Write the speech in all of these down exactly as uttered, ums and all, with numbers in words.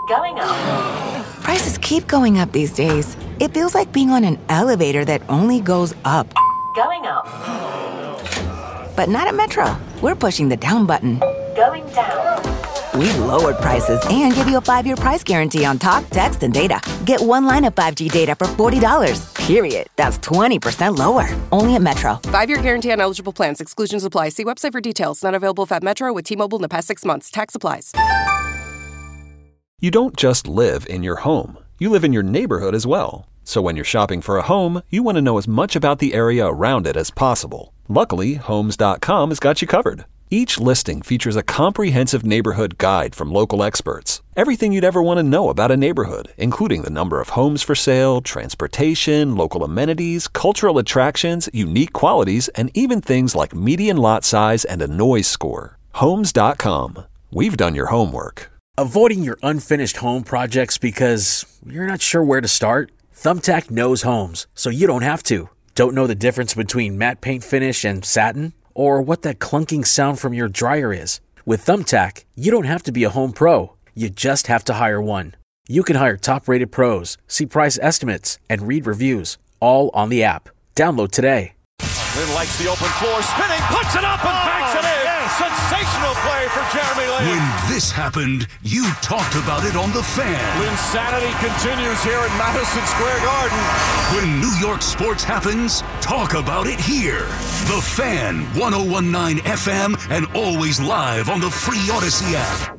Going up. Prices keep going up these days. It feels like being on an elevator that only goes up. Going up. But not at Metro. We're pushing the down button. Going down. We've lowered prices and give you a five-year price guarantee on talk, text, and data. Get one line of five G data for forty dollars. Period. That's twenty percent lower. Only at Metro. Five-year guarantee on eligible plans. Exclusions apply. See website for details. Not available at Metro with T-Mobile in the past six months. Tax applies. You don't just live in your home. You live in your neighborhood as well. So when you're shopping for a home, you want to know as much about the area around it as possible. Luckily, Homes dot com has got you covered. Each listing features a comprehensive neighborhood guide from local experts. Everything you'd ever want to know about a neighborhood, including the number of homes for sale, transportation, local amenities, cultural attractions, unique qualities, and even things like median lot size and a noise score. Homes dot com. We've done your homework. Avoiding your unfinished home projects because you're not sure where to start? Thumbtack knows homes, so you don't have to. Don't know the difference between matte paint finish and satin? Or what that clunking sound from your dryer is? With Thumbtack, you don't have to be a home pro. You just have to hire one. You can hire top-rated pros, see price estimates, and read reviews, all on the app. Download today. Lynn likes the open floor, spinning, puts it up and banks it in. Yes. Sensational play for Jeremy Lin. When this happened, you talked about it on The Fan. Linsanity continues here at Madison Square Garden. When New York sports happens, talk about it here. The Fan, one oh one point nine F M, and always live on the free Odyssey app.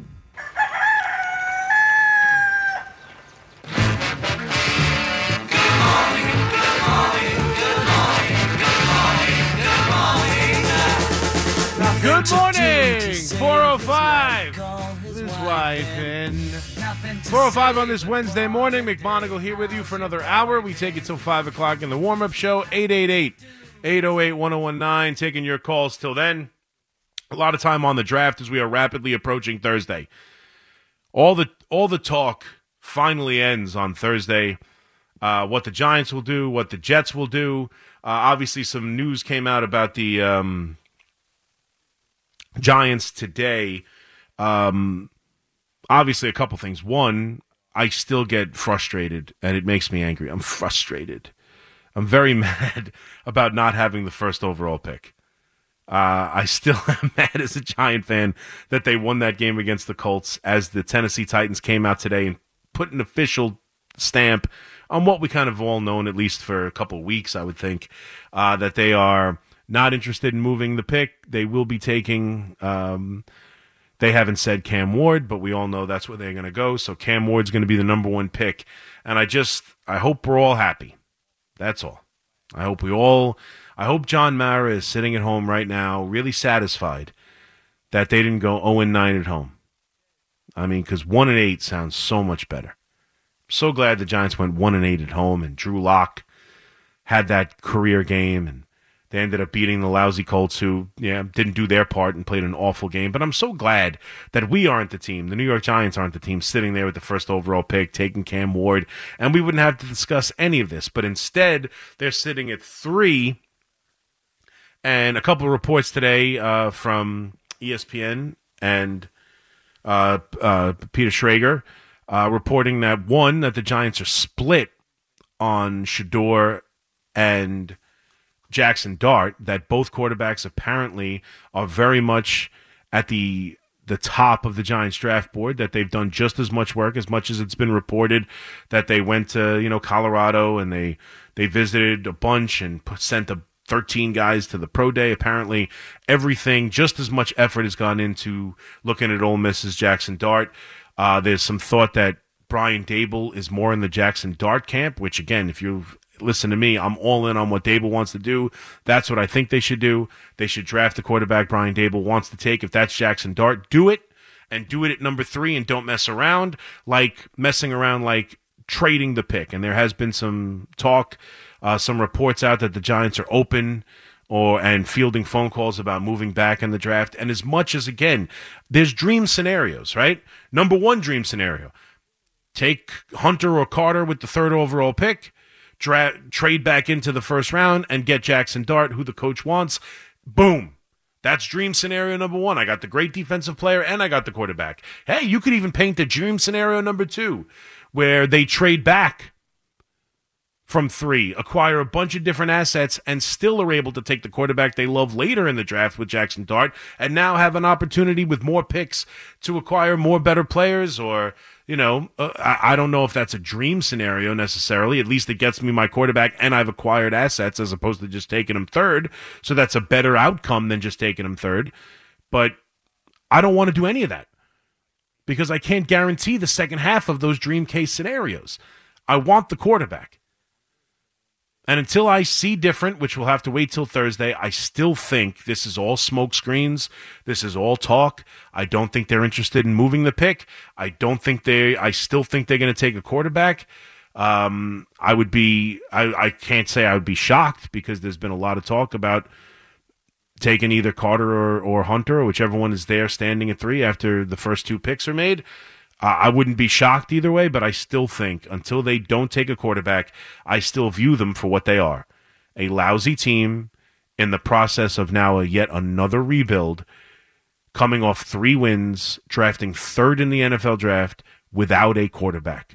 Good morning, four oh five. His wife and four oh five on this Wednesday morning. McMonagle here with you for another hour. We take it till five o'clock in the warm-up show. eight eight eight, eight oh eight, one oh one nine. Taking your calls till then. A lot of time on the draft as we are rapidly approaching Thursday. All the all the talk finally ends on Thursday. Uh, what the Giants will do, what the Jets will do. Uh, obviously, some news came out about the um, Giants today. Um, obviously, a couple things. One, I still get frustrated, and it makes me angry. I'm frustrated. I'm very mad about not having the first overall pick. Uh, I still am mad as a Giant fan that they won that game against the Colts, as the Tennessee Titans came out today and put an official stamp on what we kind of all known, at least for a couple of weeks, I would think, uh, that they are not interested in moving the pick. They will be taking, um, they haven't said Cam Ward, but we all know that's where they're going to go. So Cam Ward's going to be the number one pick. And I just, I hope we're all happy. That's all. I hope we all, I hope John Mara is sitting at home right now, really satisfied that they didn't go oh and nine at home. I mean, because one and eight sounds so much better. So glad the Giants went one and eight at home, and Drew Lock had that career game, and they ended up beating the lousy Colts, who yeah didn't do their part and played an awful game. But I'm so glad that we aren't the team, the New York Giants aren't the team, sitting there with the first overall pick, taking Cam Ward, and we wouldn't have to discuss any of this. But instead, they're sitting at three, and a couple of reports today uh, from E S P N and uh, uh, Peter Schrager, Uh, reporting that, one, that the Giants are split on Shedeur and Jackson Dart, that both quarterbacks apparently are very much at the the top of the Giants draft board, that they've done just as much work, as much as it's been reported that they went to, you know, Colorado and they, they visited a bunch and put, sent the thirteen guys to the pro day. Apparently everything, just as much effort has gone into looking at Ole Miss's Jackson Dart. Uh, there's some thought that Brian Daboll is more in the Jackson Dart camp, which, again, if you listen to me, I'm all in on what Daboll wants to do. That's what I think they should do. They should draft the quarterback Brian Daboll wants to take. If that's Jackson Dart, do it, and do it at number three, and don't mess around like messing around like trading the pick. And there has been some talk, uh, some reports out that the Giants are open or and fielding phone calls about moving back in the draft. And as much as, again, there's dream scenarios, right? Number one dream scenario, take Hunter or Carter with the third overall pick, dra- trade back into the first round, and get Jackson Dart, who the coach wants. Boom. That's dream scenario number one. I got the great defensive player and I got the quarterback. Hey, you could even paint the dream scenario number two, where they trade back from three, acquire a bunch of different assets, and still are able to take the quarterback they love later in the draft with Jackson Dart, and now have an opportunity with more picks to acquire more better players. Or, you know, uh, I, I don't know if that's a dream scenario necessarily. At least it gets me my quarterback and I've acquired assets as opposed to just taking him third. So that's a better outcome than just taking him third. But I don't want to do any of that because I can't guarantee the second half of those dream case scenarios. I want the quarterback. And until I see different, which we'll have to wait till Thursday, I still think this is all smoke screens. This is all talk. I don't think they're interested in moving the pick. I don't think they, I still think they're going to take a quarterback. Um, I would be, I, I can't say I would be shocked because there's been a lot of talk about taking either Carter or, or Hunter, or whichever one is there standing at three after the first two picks are made. Uh, I wouldn't be shocked either way, but I still think until they don't take a quarterback, I still view them for what they are. A lousy team in the process of now a yet another rebuild, coming off three wins, drafting third in the N F L draft without a quarterback.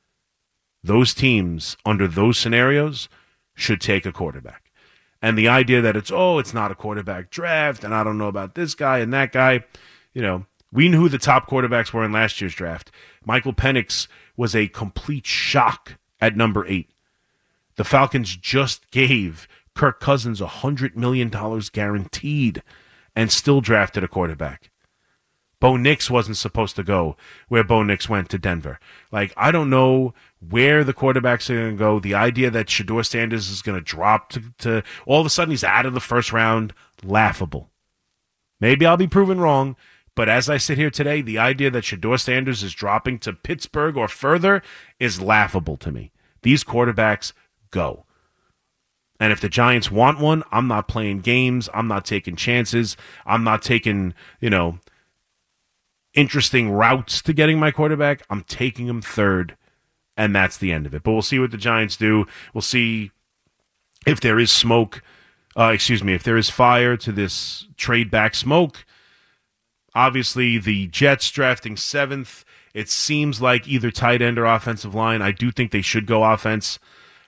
Those teams, under those scenarios, should take a quarterback. And the idea that it's, oh, it's not a quarterback draft, and I don't know about this guy and that guy, you know, we knew who the top quarterbacks were in last year's draft. Michael Penix was a complete shock at number eight. The Falcons just gave Kirk Cousins one hundred million dollars guaranteed and still drafted a quarterback. Bo Nix wasn't supposed to go where Bo Nix went to Denver. Like, I don't know where the quarterbacks are going to go. The idea that Shedeur Sanders is going to drop to, to all of a sudden he's out of the first round, laughable. Maybe I'll be proven wrong. But as I sit here today, the idea that Shedeur Sanders is dropping to Pittsburgh or further is laughable to me. These quarterbacks go. And if the Giants want one, I'm not playing games. I'm not taking chances. I'm not taking, you know, interesting routes to getting my quarterback. I'm taking him third, and that's the end of it. But we'll see what the Giants do. We'll see if there is smoke, uh, excuse me, if there is fire to this trade back smoke. Obviously, the Jets drafting seventh. It seems like either tight end or offensive line. I do think they should go offense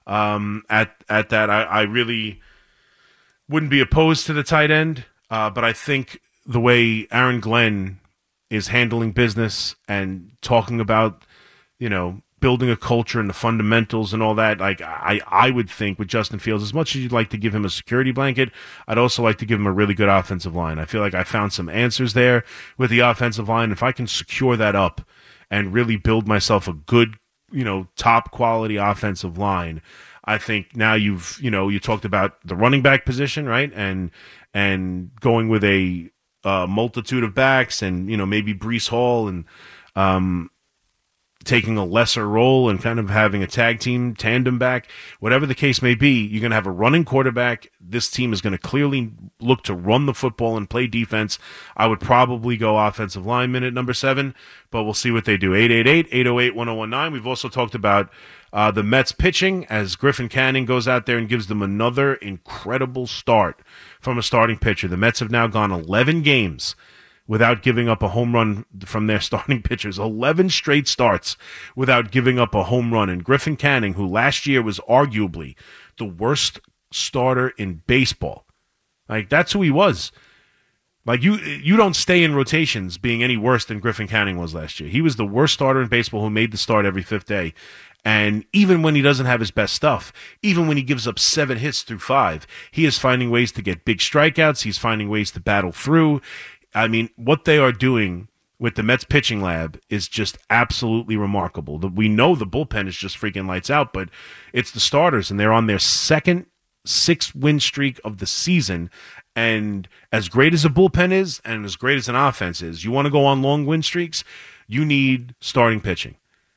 um, at at that. I, I really wouldn't be opposed to the tight end, uh, but I think the way Aaron Glenn is handling business and talking about, you know, building a culture and the fundamentals and all that, like I, I would think with Justin Fields, as much as you'd like to give him a security blanket, I'd also like to give him a really good offensive line. I feel like I found some answers there with the offensive line. If I can secure that up and really build myself a good, you know, top quality offensive line, I think now you've, you know, you talked about the running back position, right? And, and going with a uh, multitude of backs and, you know, maybe Breece Hall and, um, taking a lesser role and kind of having a tag team tandem back, whatever the case may be, you're going to have a running quarterback. This team is going to clearly look to run the football and play defense. I would probably go offensive lineman at number seven, but we'll see what they do. eight eight eight, eight oh eight, one oh one nine. We've also talked about uh, the Mets pitching as Griffin Canning goes out there and gives them another incredible start from a starting pitcher. The Mets have now gone eleven games without giving up a home run from their starting pitchers. eleven straight starts without giving up a home run. And Griffin Canning, who last year was arguably the worst starter in baseball, like that's who he was. Like you, you don't stay in rotations being any worse than Griffin Canning was last year. He was the worst starter in baseball who made the start every fifth day. And even when he doesn't have his best stuff, even when he gives up seven hits through five, he is finding ways to get big strikeouts. He's finding ways to battle through. I mean, what they are doing with the Mets pitching lab is just absolutely remarkable. We know the bullpen is just freaking lights out, but it's the starters, and they're on their second six-win streak of the season. And as great as a bullpen is and as great as an offense is, you want to go on long win streaks, you need starting pitching.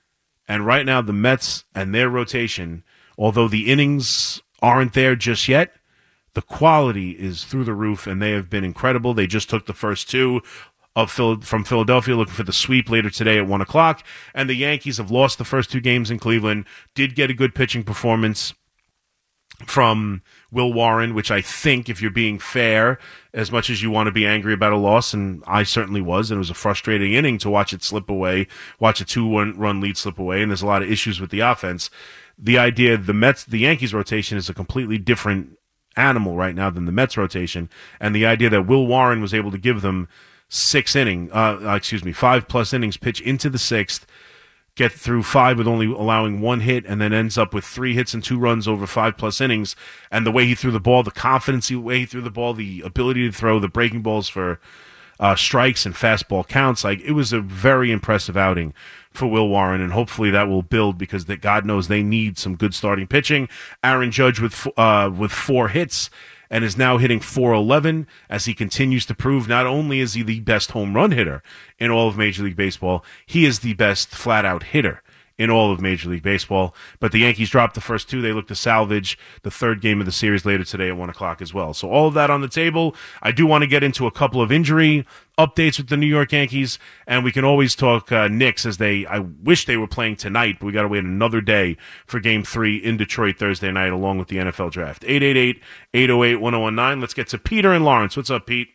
And right now, the Mets and their rotation, although the innings aren't there just yet, the quality is through the roof, and they have been incredible. They just took the first two of Phil- from Philadelphia, looking for the sweep later today at one o'clock. And the Yankees have lost the first two games in Cleveland, did get a good pitching performance from Will Warren, which I think, if you're being fair, as much as you want to be angry about a loss, and I certainly was, and it was a frustrating inning to watch it slip away, watch a two-one run lead slip away, and there's a lot of issues with the offense. The idea the Mets, the Yankees rotation is a completely different animal right now than the Mets rotation, and the idea that Will Warren was able to give them six inning, uh, excuse me, five plus innings pitch into the sixth, get through five with only allowing one hit, and then ends up with three hits and two runs over five plus innings. And the way he threw the ball, the confidence, the way he threw the ball, the ability to throw the breaking balls for uh, strikes and fastball counts, like it was a very impressive outing for Will Warren, and hopefully that will build because that God knows they need some good starting pitching. Aaron Judge with uh, with four hits and is now hitting four eleven as he continues to prove not only is he the best home run hitter in all of Major League Baseball, he is the best flat-out hitter in all of Major League Baseball. But the Yankees dropped the first two. They look to salvage the third game of the series later today at one o'clock as well. So all of that on the table. I do want to get into a couple of injury updates with the New York Yankees, and we can always talk uh, Knicks as they, I wish they were playing tonight, but we got to wait another day for game three in Detroit Thursday night along with the N F L draft. eight eight eight, eight oh eight, one oh one nine. Let's get to Peter and Lawrence. What's up, Pete?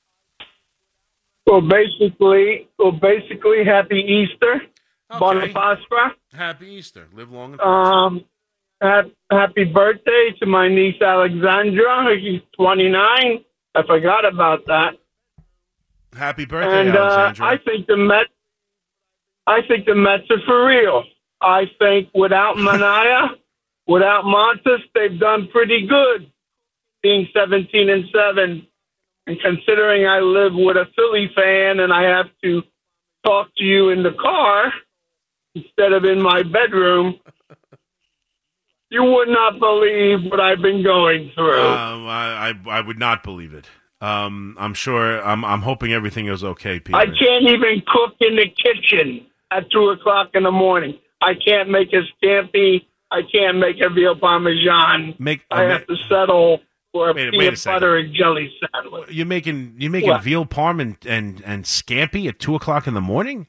Well, basically, well, basically, happy Easter. Okay. Bonapastra. Happy Easter. Live long and prosper. Um, happy birthday to my niece Alexandra. She's twenty-nine. I forgot about that. Happy birthday, and, Alexandra. Uh, I think the Mets. I think the Mets are for real. I think without Manaea, without Montes, they've done pretty good, being seventeen and seven. And considering I live with a Philly fan and I have to talk to you in the car instead of in my bedroom, you would not believe what I've been going through. Um, I, I I would not believe it. Um, I'm sure. I'm I'm hoping everything is okay, Peter. I can't even cook in the kitchen at two o'clock in the morning. I can't make a scampi. I can't make a veal parmesan. Make, uh, I have to settle for a wait, peanut wait a butter and jelly sandwich. You're making you're making What? veal parm and, and, and scampi at two o'clock in the morning?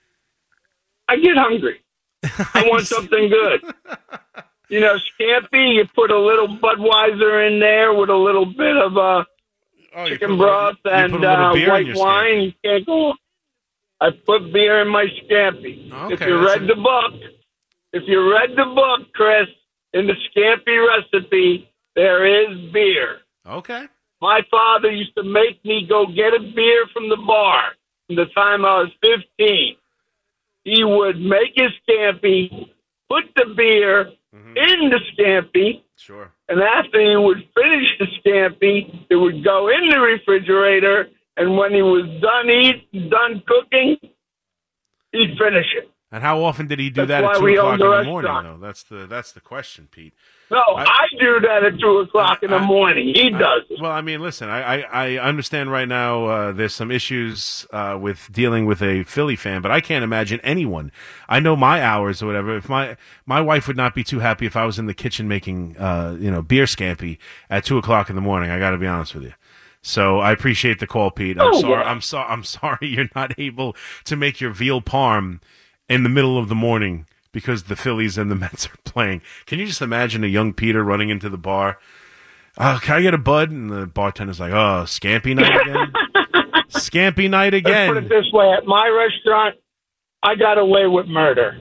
I get hungry. I want something good. You know, scampi, you put a little Budweiser in there with a little bit of uh, Oh, you chicken put a little- broth you and put a little uh, beer in white your wine. scampi. You can't go. I put beer in my scampi. Okay, if you that's read a- the book, if you read the book, Chris, in the scampi recipe, there is beer. Okay. My father used to make me go get a beer from the bar from the time I was fifteen. He would make his scampi, put the beer Mm-hmm. in the scampi, Sure. and after he would finish the scampi, it would go in the refrigerator, and when he was done eating, done cooking, he'd finish it. And how often did he do That's that why at two we o'clock own in the the morning, restaurant. though? That's the that's the question, Pete. No, I- I, do that at two o'clock in the I- morning. He does it. Well, I mean, listen, I, I, I understand right now uh, there's some issues uh, with dealing with a Philly fan, but I can't imagine anyone. I know my hours or whatever. If my my wife would not be too happy if I was in the kitchen making uh, you know beer scampi at two o'clock in the morning. I got to be honest with you. So I appreciate the call, Pete. I'm Oh, sorry. yeah. I'm so I'm sorry you're not able to make your veal parm in the middle of the morning because the Phillies and the Mets are playing. Can you just imagine a young Peter running into the bar? Oh, can I get a bud? And the bartender's like, oh, scampi night again? Scampi night Let's put it again. this way: at my restaurant, I got away with murder.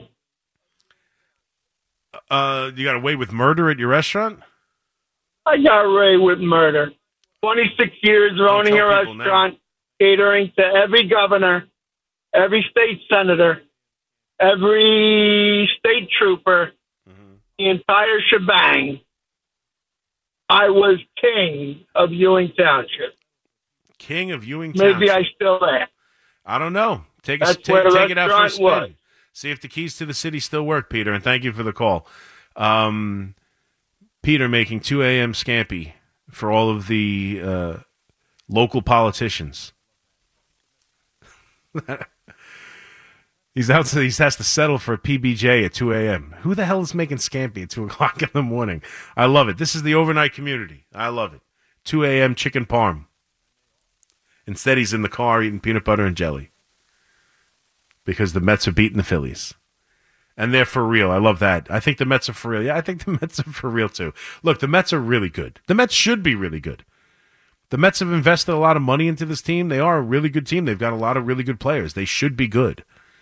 Uh, you got away with murder at your restaurant? I got away with murder. twenty-six years owning a tell people now. restaurant, catering to every governor, every state senator, every state trooper, Mm-hmm. the entire shebang. I was king of Ewing Township. King of Ewing Maybe Township. I still am. I don't know. Take, a, That's take, where the take it out for a restaurant spin. was. See if the keys to the city still work, Peter, and thank you for the call. Um, Peter making two a.m. scampi for all of the uh, local politicians. He's out. He has to settle for a P B J at two a.m. Who the hell is making scampi at two o'clock in the morning? I love it. This is the overnight community. I love it. two a.m. chicken parm. Instead, he's in the car eating peanut butter and jelly because the Mets are beating the Phillies. And they're for real. I love that. I think the Mets are for real. Yeah, I think the Mets are for real, too. Look, the Mets are really good. The Mets should be really good. The Mets have invested a lot of money into this team. They are a really good team. They've got a lot of really good players. They should be good.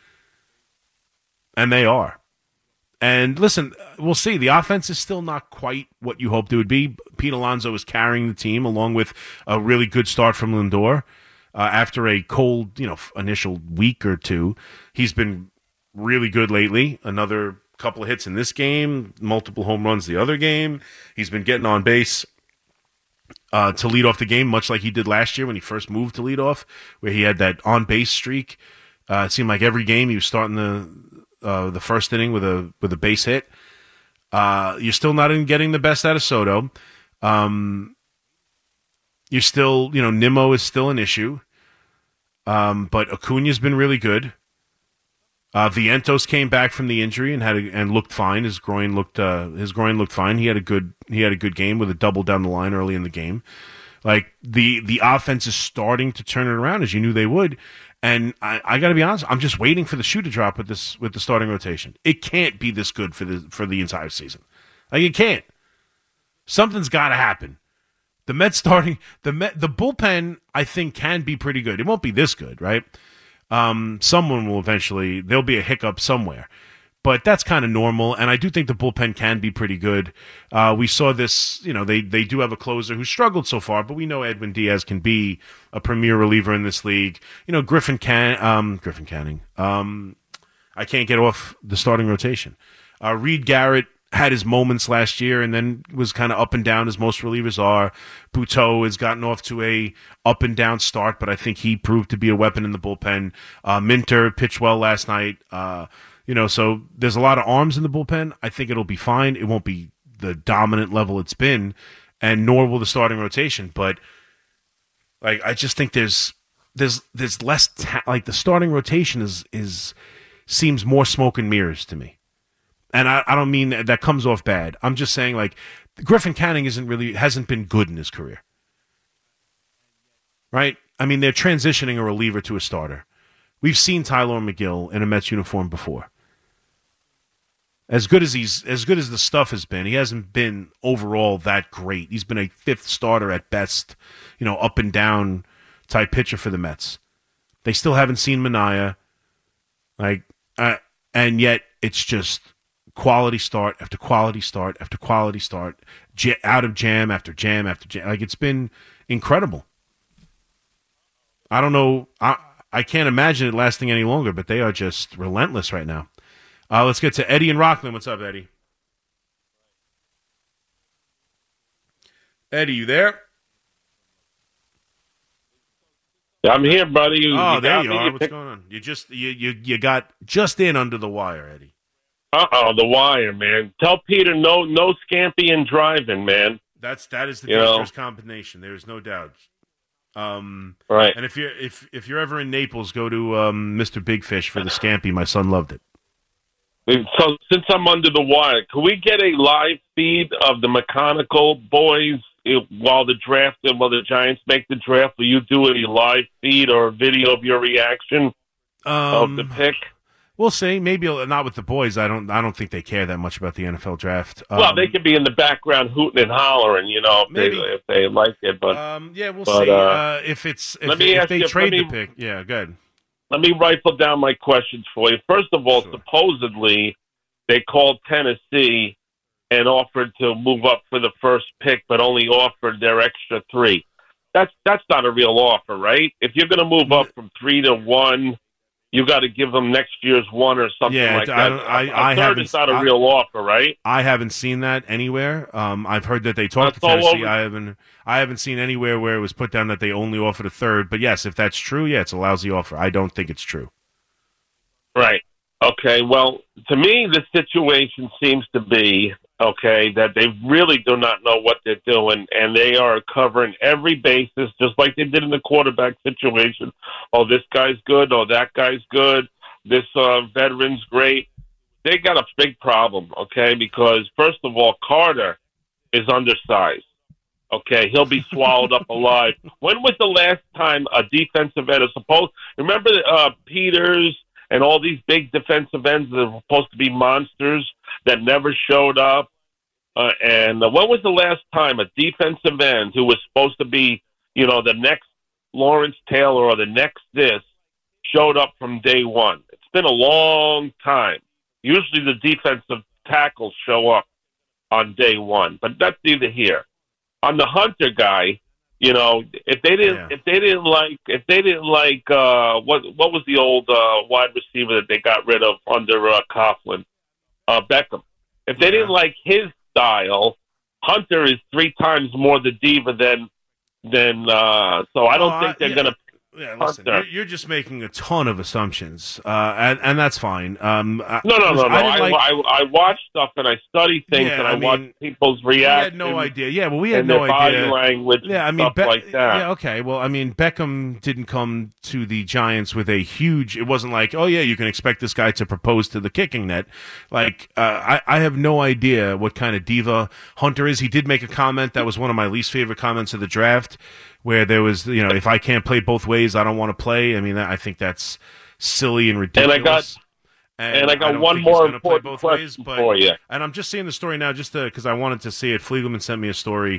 And they are. And listen, we'll see. The offense is still not quite what you hoped it would be. Pete Alonso is carrying the team along with a really good start from Lindor. Uh, after a cold, you know, initial week or two, he's been really good lately. Another couple of hits in this game, multiple home runs the other game. He's been getting on base uh, to lead off the game, much like he did last year when he first moved to lead off, where he had that on-base streak. Uh, it seemed like every game he was starting the uh, the first inning with a with a base hit. Uh, you're still not in getting the best out of Soto. Um, you're still, you know, Nimmo is still an issue. Um, but Acuna's been really good. Uh, Vientos came back from the injury and had a, and looked fine. His groin looked uh, his groin looked fine. He had a good he had a good game with a double down the line early in the game. Like the the offense is starting to turn it around as you knew they would. And I, I got to be honest, I'm just waiting for the shoe to drop with this with the starting rotation. It can't be this good for the for the entire season. Like it can't. Something's got to happen. The Mets starting the Met, the bullpen I think can be pretty good. It won't be this good, right? Um, someone will eventually, there'll be a hiccup somewhere. But that's kind of normal, and I do think the bullpen can be pretty good. Uh, we saw this, you know, they, they do have a closer who struggled so far, but we know Edwin Diaz can be a premier reliever in this league. You know, Griffin Can, um, Griffin Canning. Um, I can't get off the starting rotation. Uh, Reed Garrett had his moments last year and then was kind of up and down as most relievers are. Buteau has gotten off to a up and down start, but I think he proved to be a weapon in the bullpen. Uh, Minter pitched well last night. Uh, you know, so there's a lot of arms in the bullpen. I think it'll be fine. It won't be the dominant level it's been, and nor will the starting rotation. But like, I just think there's there's there's less ta- like the starting rotation is is seems more smoke and mirrors to me. And I, I don't mean that, that comes off bad. I'm just saying, like, Griffin Canning isn't really hasn't been good in his career, right? I mean, they're transitioning a reliever to a starter. We've seen Tyler McGill in a Mets uniform before. As good as he's as good as the stuff has been, he hasn't been overall that great. He's been a fifth starter at best, you know, up and down type pitcher for the Mets. They still haven't seen Minaya, like, uh, and yet it's just quality start after quality start after quality start, j- out of jam after jam after jam. Like, it's been incredible. I don't know. I I can't imagine it lasting any longer, but they are just relentless right now. Uh, let's get to Eddie and Rockland. What's up, Eddie? Eddie, you there? I'm here, buddy. You, oh, you there you me. are. You What's pick... going on? You just you, you you got just in under the wire, Eddie. Uh-oh, the wire, man. Tell Peter no no Scampy and driving, man. That's that is the you dangerous know? combination. There is no doubt. Um, right. And if you're if if you're ever in Naples, go to um, Mister Big Fish for the Scampy. My son loved it. So since I'm under the wire, can we get a live feed of the mechanical boys while the draft, while the Giants make the draft? Will you do a live feed or a video of your reaction um, of the pick? We'll see. Maybe not with the boys. I don't. I don't think they care that much about the N F L draft. Um, well, they could be in the background hooting and hollering, you know, if, maybe. they, if they like it. But um, yeah, we'll but, see. Uh, Uh, if it's if, let me if ask they you, trade me, the pick, yeah, good. Let me rifle down my questions for you. First of all, Sure. supposedly they called Tennessee and offered to move up for the first pick, but only offered their extra three. That's that's not a real offer, right? If you're going to move up from three to one, you got to give them next year's one or something Yeah, like I that. don't- I- A I third haven't- is not a I- real offer, right? I haven't seen that anywhere. Um, I've heard that they talked That's to all Tennessee. over- I haven't. I haven't seen anywhere where it was put down that they only offered a third. But yes, if that's true, yeah, it's a lousy offer. I don't think it's true. Right. Okay. Well, to me, the situation seems to be, okay, that they really do not know what they're doing, and they are covering every basis, just like they did in the quarterback situation. Oh, this guy's good. Oh, that guy's good. This uh, veteran's great. They got a big problem, okay, because, first of all, Carter is undersized. Okay, he'll be swallowed up alive. When was the last time a defensive end is supposed? Remember uh, Peters and all these big defensive ends that are supposed to be monsters that never showed up. Uh, and uh, when was the last time a defensive end who was supposed to be, you know, the next Lawrence Taylor or the next this showed up from day one? It's been a long time. Usually the defensive tackles show up on day one, but that's neither here. On the Hunter guy, you know, if they didn't, yeah. if they didn't like, if they didn't like, uh, what what was the old uh, wide receiver that they got rid of under uh, Coughlin, uh, Beckham? If they yeah. didn't like his style, Hunter is three times more the diva than than. Uh, so I don't oh, think they're yeah. going to. Yeah, listen, you're, you're just making a ton of assumptions, uh, and, and that's fine. Um, no, no, no, no. I, I, like, I, I watch stuff and I study things, yeah, and I, I mean, watch people's reactions. We had no idea. Yeah, well, we had and no their idea. Body language, yeah, I and mean, stuff Be- like that. Yeah, okay. Well, I mean, Beckham didn't come to the Giants with a huge. It wasn't like, oh yeah, you can expect this guy to propose to the kicking net. Like, uh, I, I have no idea what kind of diva Hunter is. He did make a comment that was one of my least favorite comments of the draft, where there was, you know, if I can't play both ways, I don't want to play. I mean, I think that's silly and ridiculous. And I got, and, and I got I one more important both question ways, but, for you. And I'm just seeing the story now just because I wanted to see it. Fliegelman sent me a story.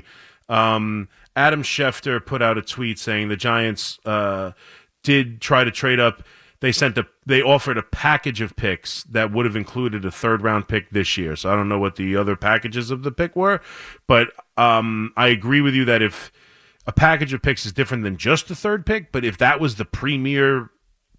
Um, Adam Schefter put out a tweet saying the Giants uh, did try to trade up. They sent a, they offered a package of picks that would have included a third round pick this year. So I don't know what the other packages of the pick were, but um, I agree with you that if a package of picks is different than just the third pick, but if that was the premier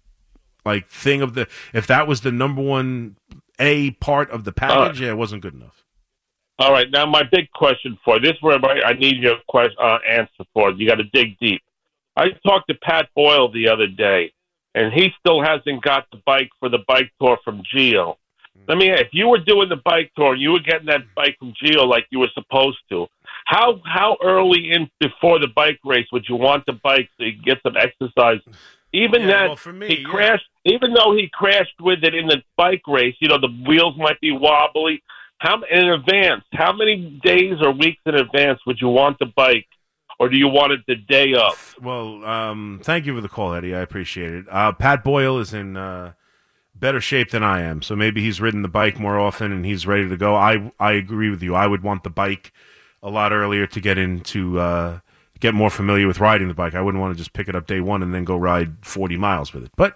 like thing of the, if that was the number one A part of the package, uh, yeah, it wasn't good enough. All right, now my big question for you. This is where I need your question, uh, answer for. You got to dig deep. I talked to Pat Boyle the other day, and he still hasn't got the bike for the bike tour from Gio. Let me ask, if you were doing the bike tour and you were getting that bike from Gio like you were supposed to, How how early in before the bike race would you want the bike so you can get some exercise? Even yeah, that well, for me, he yeah. crashed, even though he crashed with it in the bike race, you know the wheels might be wobbly. How in advance? How many days or weeks in advance would you want the bike, or do you want it the day of? Well, um, thank you for the call, Eddie. I appreciate it. Uh, Pat Boyle is in uh, better shape than I am, so maybe he's ridden the bike more often and he's ready to go. I I agree with you. I would want the bike a lot earlier to get into uh, get more familiar with riding the bike. I wouldn't want to just pick it up day one and then go ride forty miles with it. But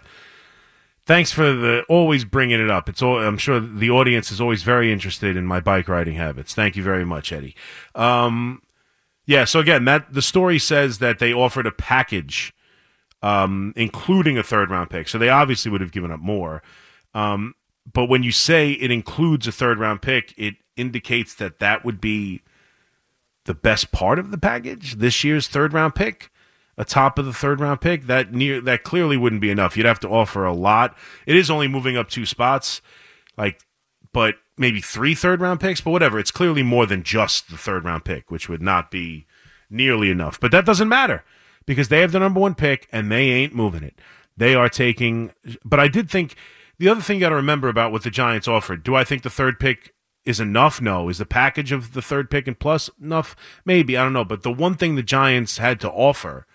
thanks for the always bringing it up. It's all, I'm sure the audience is always very interested in my bike riding habits. Thank you very much, Eddie. Um, yeah. So again, that the story says that they offered a package, um, including a third round pick. So they obviously would have given up more. Um, but when you say it includes a third round pick, it indicates that that would be the best part of the package, this year's third round pick, a top of the third round pick. That near that clearly wouldn't be enough. You'd have to offer a lot. It is only moving up two spots, like, but maybe three third round picks. But whatever, it's clearly more than just the third round pick, which would not be nearly enough. But that doesn't matter because they have the number one pick and they ain't moving it. They are taking. But I did think the other thing you got to remember about what the Giants offered. Do I think the third pick is enough? No. Is the package of the third pick and plus enough? Maybe. I don't know. But the one thing the Giants had to offer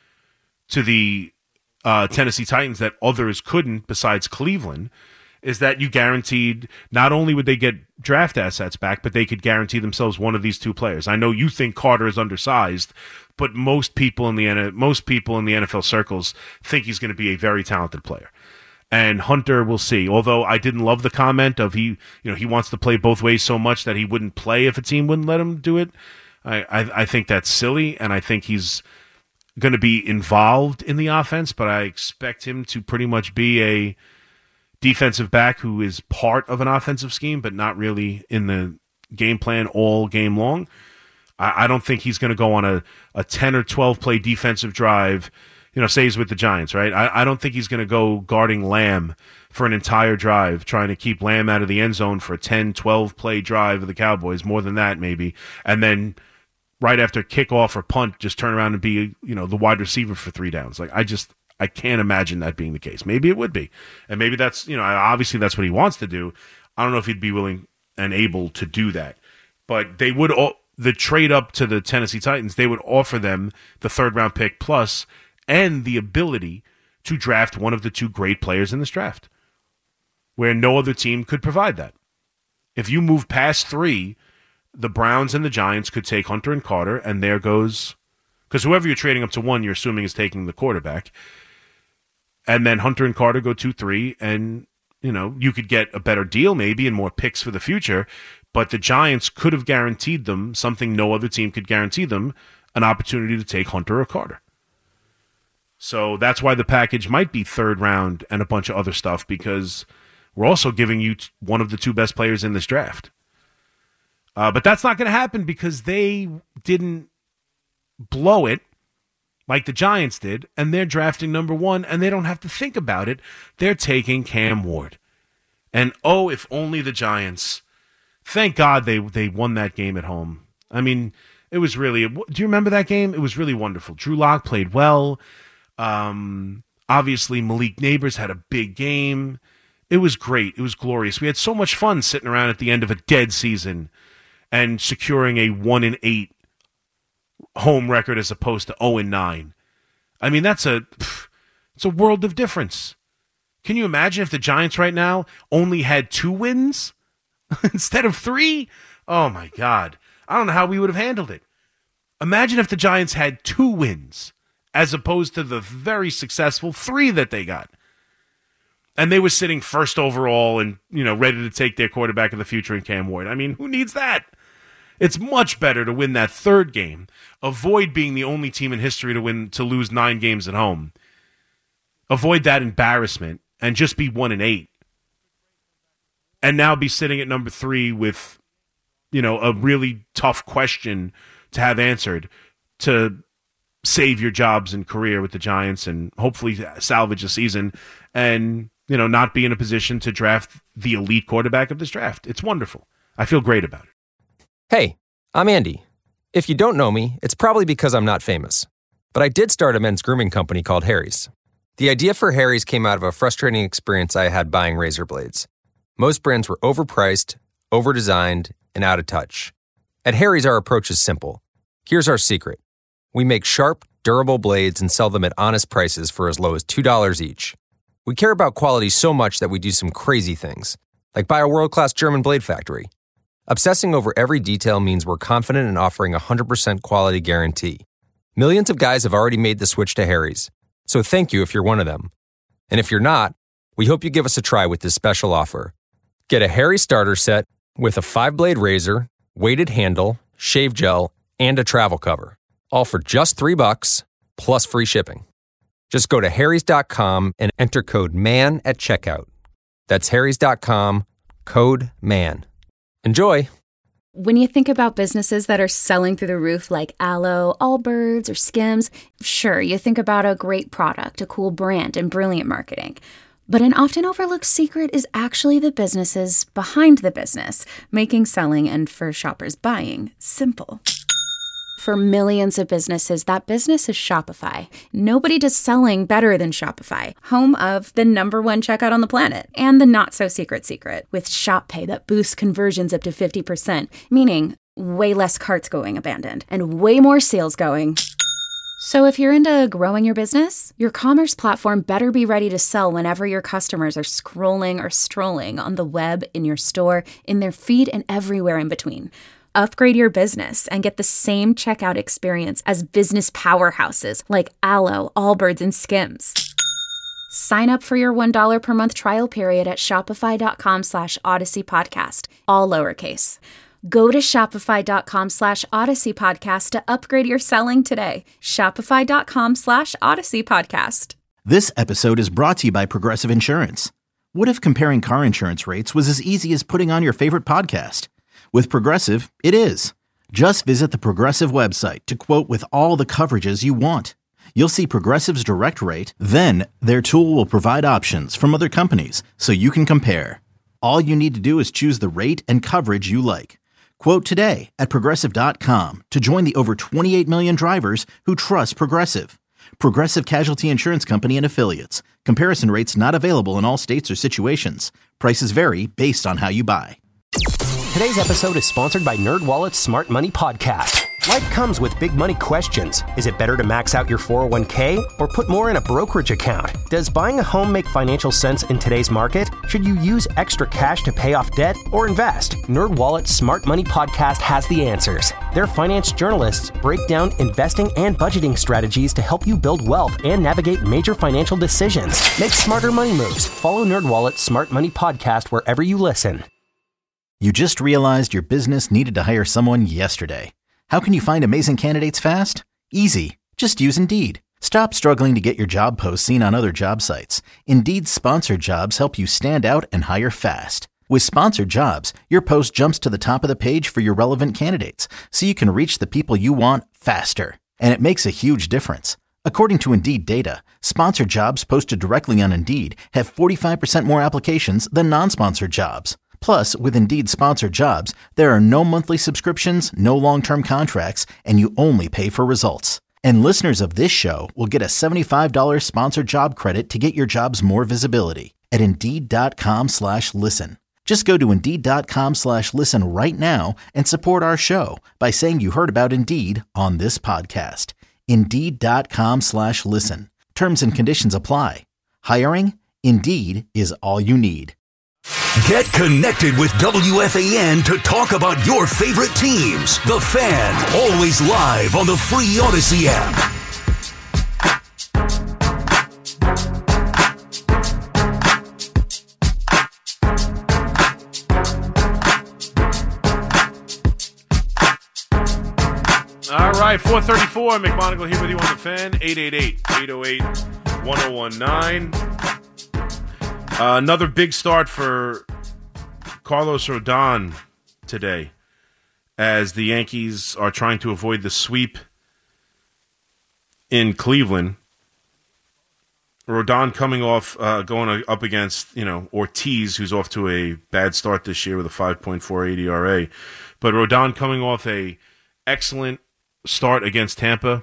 to the uh, Tennessee Titans that others couldn't besides Cleveland is that you guaranteed not only would they get draft assets back, but they could guarantee themselves one of these two players. I know you think Carter is undersized, but most people in the most people in the N F L circles think he's going to be a very talented player. And Hunter, we'll see. Although I didn't love the comment of he, you know, he wants to play both ways so much that he wouldn't play if a team wouldn't let him do it. I, I, I think that's silly, and I think he's going to be involved in the offense, but I expect him to pretty much be a defensive back who is part of an offensive scheme, but not really in the game plan all game long. I, I don't think he's going to go on a, a ten or twelve play defensive drive. You know, say he's with the Giants, right? I, I don't think he's going to go guarding Lamb for an entire drive, trying to keep Lamb out of the end zone for a ten, twelve play drive of the Cowboys, more than that maybe, and then right after kickoff or punt, just turn around and be, you know, the wide receiver for three downs. Like, I just, I can't imagine that being the case. Maybe it would be. And maybe that's, you know, obviously that's what he wants to do. I don't know if he'd be willing and able to do that. But they would, the trade up to the Tennessee Titans, they would offer them the third round pick plus and the ability to draft one of the two great players in this draft. where no other team could provide that. If you move past three, the Browns and the Giants could take Hunter and Carter, and there goes, because whoever you're trading up to one, you're assuming is taking the quarterback. And then Hunter and Carter go two, three, and, you know, you could get a better deal maybe and more picks for the future, but the Giants could have guaranteed them something no other team could guarantee them, an opportunity to take Hunter or Carter. So that's why the package might be third round and a bunch of other stuff, because we're also giving you t- one of the two best players in this draft. Uh, but that's not going to happen because they didn't blow it like the Giants did, and they're drafting number one, and they don't have to think about it. They're taking Cam Ward. And oh, if only the Giants... Thank God they they won that game at home. I mean, it was really... Do you remember that game? It was really wonderful. Drew Lock played well. Um, obviously, Malik Neighbors had a big game. It was great. It was glorious. We had so much fun sitting around at the end of a dead season and securing a one and eight home record as opposed to oh and nine. I mean, that's a it's a world of difference. Can you imagine if the Giants right now only had two wins instead of three? Oh, my God. I don't know how we would have handled it. Imagine if the Giants had two wins as opposed to the very successful three that they got. And they were sitting first overall and, you know, ready to take their quarterback of the future in Cam Ward. I mean, who needs that? It's much better to win that third game, avoid being the only team in history to win to lose nine games at home, avoid that embarrassment, and just be one and eight. And now be sitting at number three with, you know, a really tough question to have answered to save your jobs and career with the Giants and hopefully salvage a season and, you know, not be in a position to draft the elite quarterback of this draft. It's wonderful. I feel great about it. Hey, I'm Andy. If you don't know me, it's probably because I'm not famous. But I did start a men's grooming company called Harry's. The idea for Harry's came out of a frustrating experience I had buying razor blades. Most brands were overpriced, overdesigned, and out of touch. At Harry's, our approach is simple. Here's our secret. We make sharp, durable blades and sell them at honest prices for as low as two dollars each. We care about quality so much that we do some crazy things, like buy a world-class German blade factory. Obsessing over every detail means we're confident in offering a one hundred percent quality guarantee. Millions of guys have already made the switch to Harry's, so thank you if you're one of them. And if you're not, we hope you give us a try with this special offer. Get a Harry's starter set with a five-blade razor, weighted handle, shave gel, and a travel cover, all for just three bucks plus free shipping. Just go to harrys dot com and enter code MAN at checkout. That's harrys dot com, code MAN. Enjoy. When you think about businesses that are selling through the roof like Aloe, Allbirds, or Skims, sure, you think about a great product, a cool brand, and brilliant marketing. But an often overlooked secret is actually the businesses behind the business, making selling and for shoppers buying simple. For millions of businesses, that business is Shopify. Nobody does selling better than Shopify, home of the number one checkout on the planet and the not-so-secret secret with Shop Pay that boosts conversions up to fifty percent, meaning way less carts going abandoned and way more sales going. So if you're into growing your business, your commerce platform better be ready to sell whenever your customers are scrolling or strolling on the web, in your store, in their feed, and everywhere in between. Upgrade your business and get the same checkout experience as business powerhouses like Aloe, Allbirds, and Skims. Sign up for your one dollar per month trial period at shopify.com slash Odyssey Podcast, all lowercase. Go to shopify.com slash Odyssey Podcast to upgrade your selling today. Shopify.com slash Odyssey Podcast. This episode is brought to you by Progressive Insurance. What if comparing car insurance rates was as easy as putting on your favorite podcast? With Progressive, it is. Just visit the Progressive website to quote with all the coverages you want. You'll see Progressive's direct rate, then their tool will provide options from other companies so you can compare. All you need to do is choose the rate and coverage you like. Quote today at Progressive dot com to join the over twenty-eight million drivers who trust Progressive. Progressive Casualty Insurance Company and Affiliates. Comparison rates not available in all states or situations. Prices vary based on how you buy. Today's episode is sponsored by NerdWallet's Smart Money Podcast. Life comes with big money questions. Is it better to max out your four oh one k or put more in a brokerage account? Does buying a home make financial sense in today's market? Should you use extra cash to pay off debt or invest? NerdWallet's Smart Money Podcast has the answers. Their finance journalists break down investing and budgeting strategies to help you build wealth and navigate major financial decisions. Make smarter money moves. Follow NerdWallet's Smart Money Podcast wherever you listen. You just realized your business needed to hire someone yesterday. How can you find amazing candidates fast? Easy. Just use Indeed. Stop struggling to get your job posts seen on other job sites. Indeed's sponsored jobs help you stand out and hire fast. With sponsored jobs, your post jumps to the top of the page for your relevant candidates, so you can reach the people you want faster. And it makes a huge difference. According to Indeed data, sponsored jobs posted directly on Indeed have forty-five percent more applications than non-sponsored jobs. Plus, with Indeed sponsored jobs, there are no monthly subscriptions, no long-term contracts, and you only pay for results. And listeners of this show will get a seventy-five dollars sponsored job credit to get your jobs more visibility at Indeed.com slash listen. Just go to Indeed.com slash listen right now and support our show by saying you heard about Indeed on this podcast. Indeed.com slash listen. Terms and conditions apply. Hiring? Indeed is all you need. Get connected with W F A N to talk about your favorite teams. The Fan, always live on the free Odyssey app. All right, four thirty-four, McMonagle here with you on The Fan, eight eight eight, eight oh eight, one oh one nine. Uh, another big start for Carlos Rodon today as the Yankees are trying to avoid the sweep in Cleveland. Rodon coming off, uh, going up against, you know, Ortiz, who's off to a bad start this year with a five point four eight E R A. But Rodon coming off a excellent start against Tampa.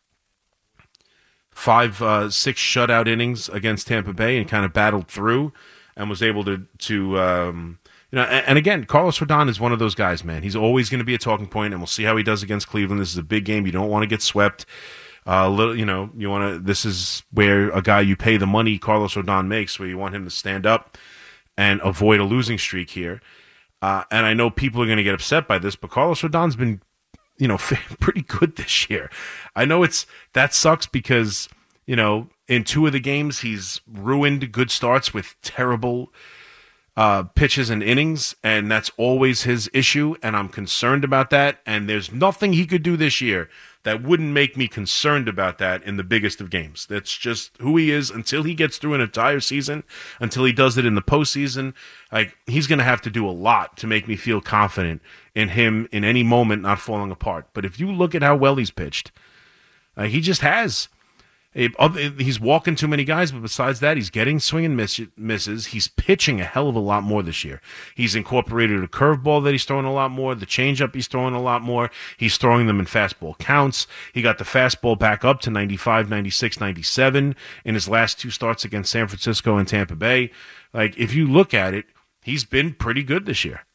Five, uh, six shutout innings against Tampa Bay and kind of battled through and was able to, to um, you know, and, and again, Carlos Rodon is one of those guys, man. He's always going to be a talking point, and we'll see how he does against Cleveland. This is a big game. You don't want to get swept. Uh, little, you know, you want to, this is where a guy you pay the money Carlos Rodon makes, where you want him to stand up and avoid a losing streak here. Uh, and I know people are going to get upset by this, but Carlos Rodon's been, you know, pretty good this year. I know it's, that sucks because, you know, in two of the games, he's ruined good starts with terrible uh, pitches and innings, and that's always his issue, and I'm concerned about that, and there's nothing he could do this year that wouldn't make me concerned about that in the biggest of games. That's just who he is until he gets through an entire season, until he does it in the postseason. Like, he's going to have to do a lot to make me feel confident in him in any moment not falling apart. But if you look at how well he's pitched, uh, he just has. He's walking too many guys, but besides that, he's getting swing and miss, misses. He's pitching a hell of a lot more this year. He's incorporated a curveball that he's throwing a lot more. The changeup he's throwing a lot more. He's throwing them in fastball counts. He got the fastball back up to ninety-five, ninety-six, ninety-seven in his last two starts against San Francisco and Tampa Bay. Like, if you look at it, he's been pretty good this year.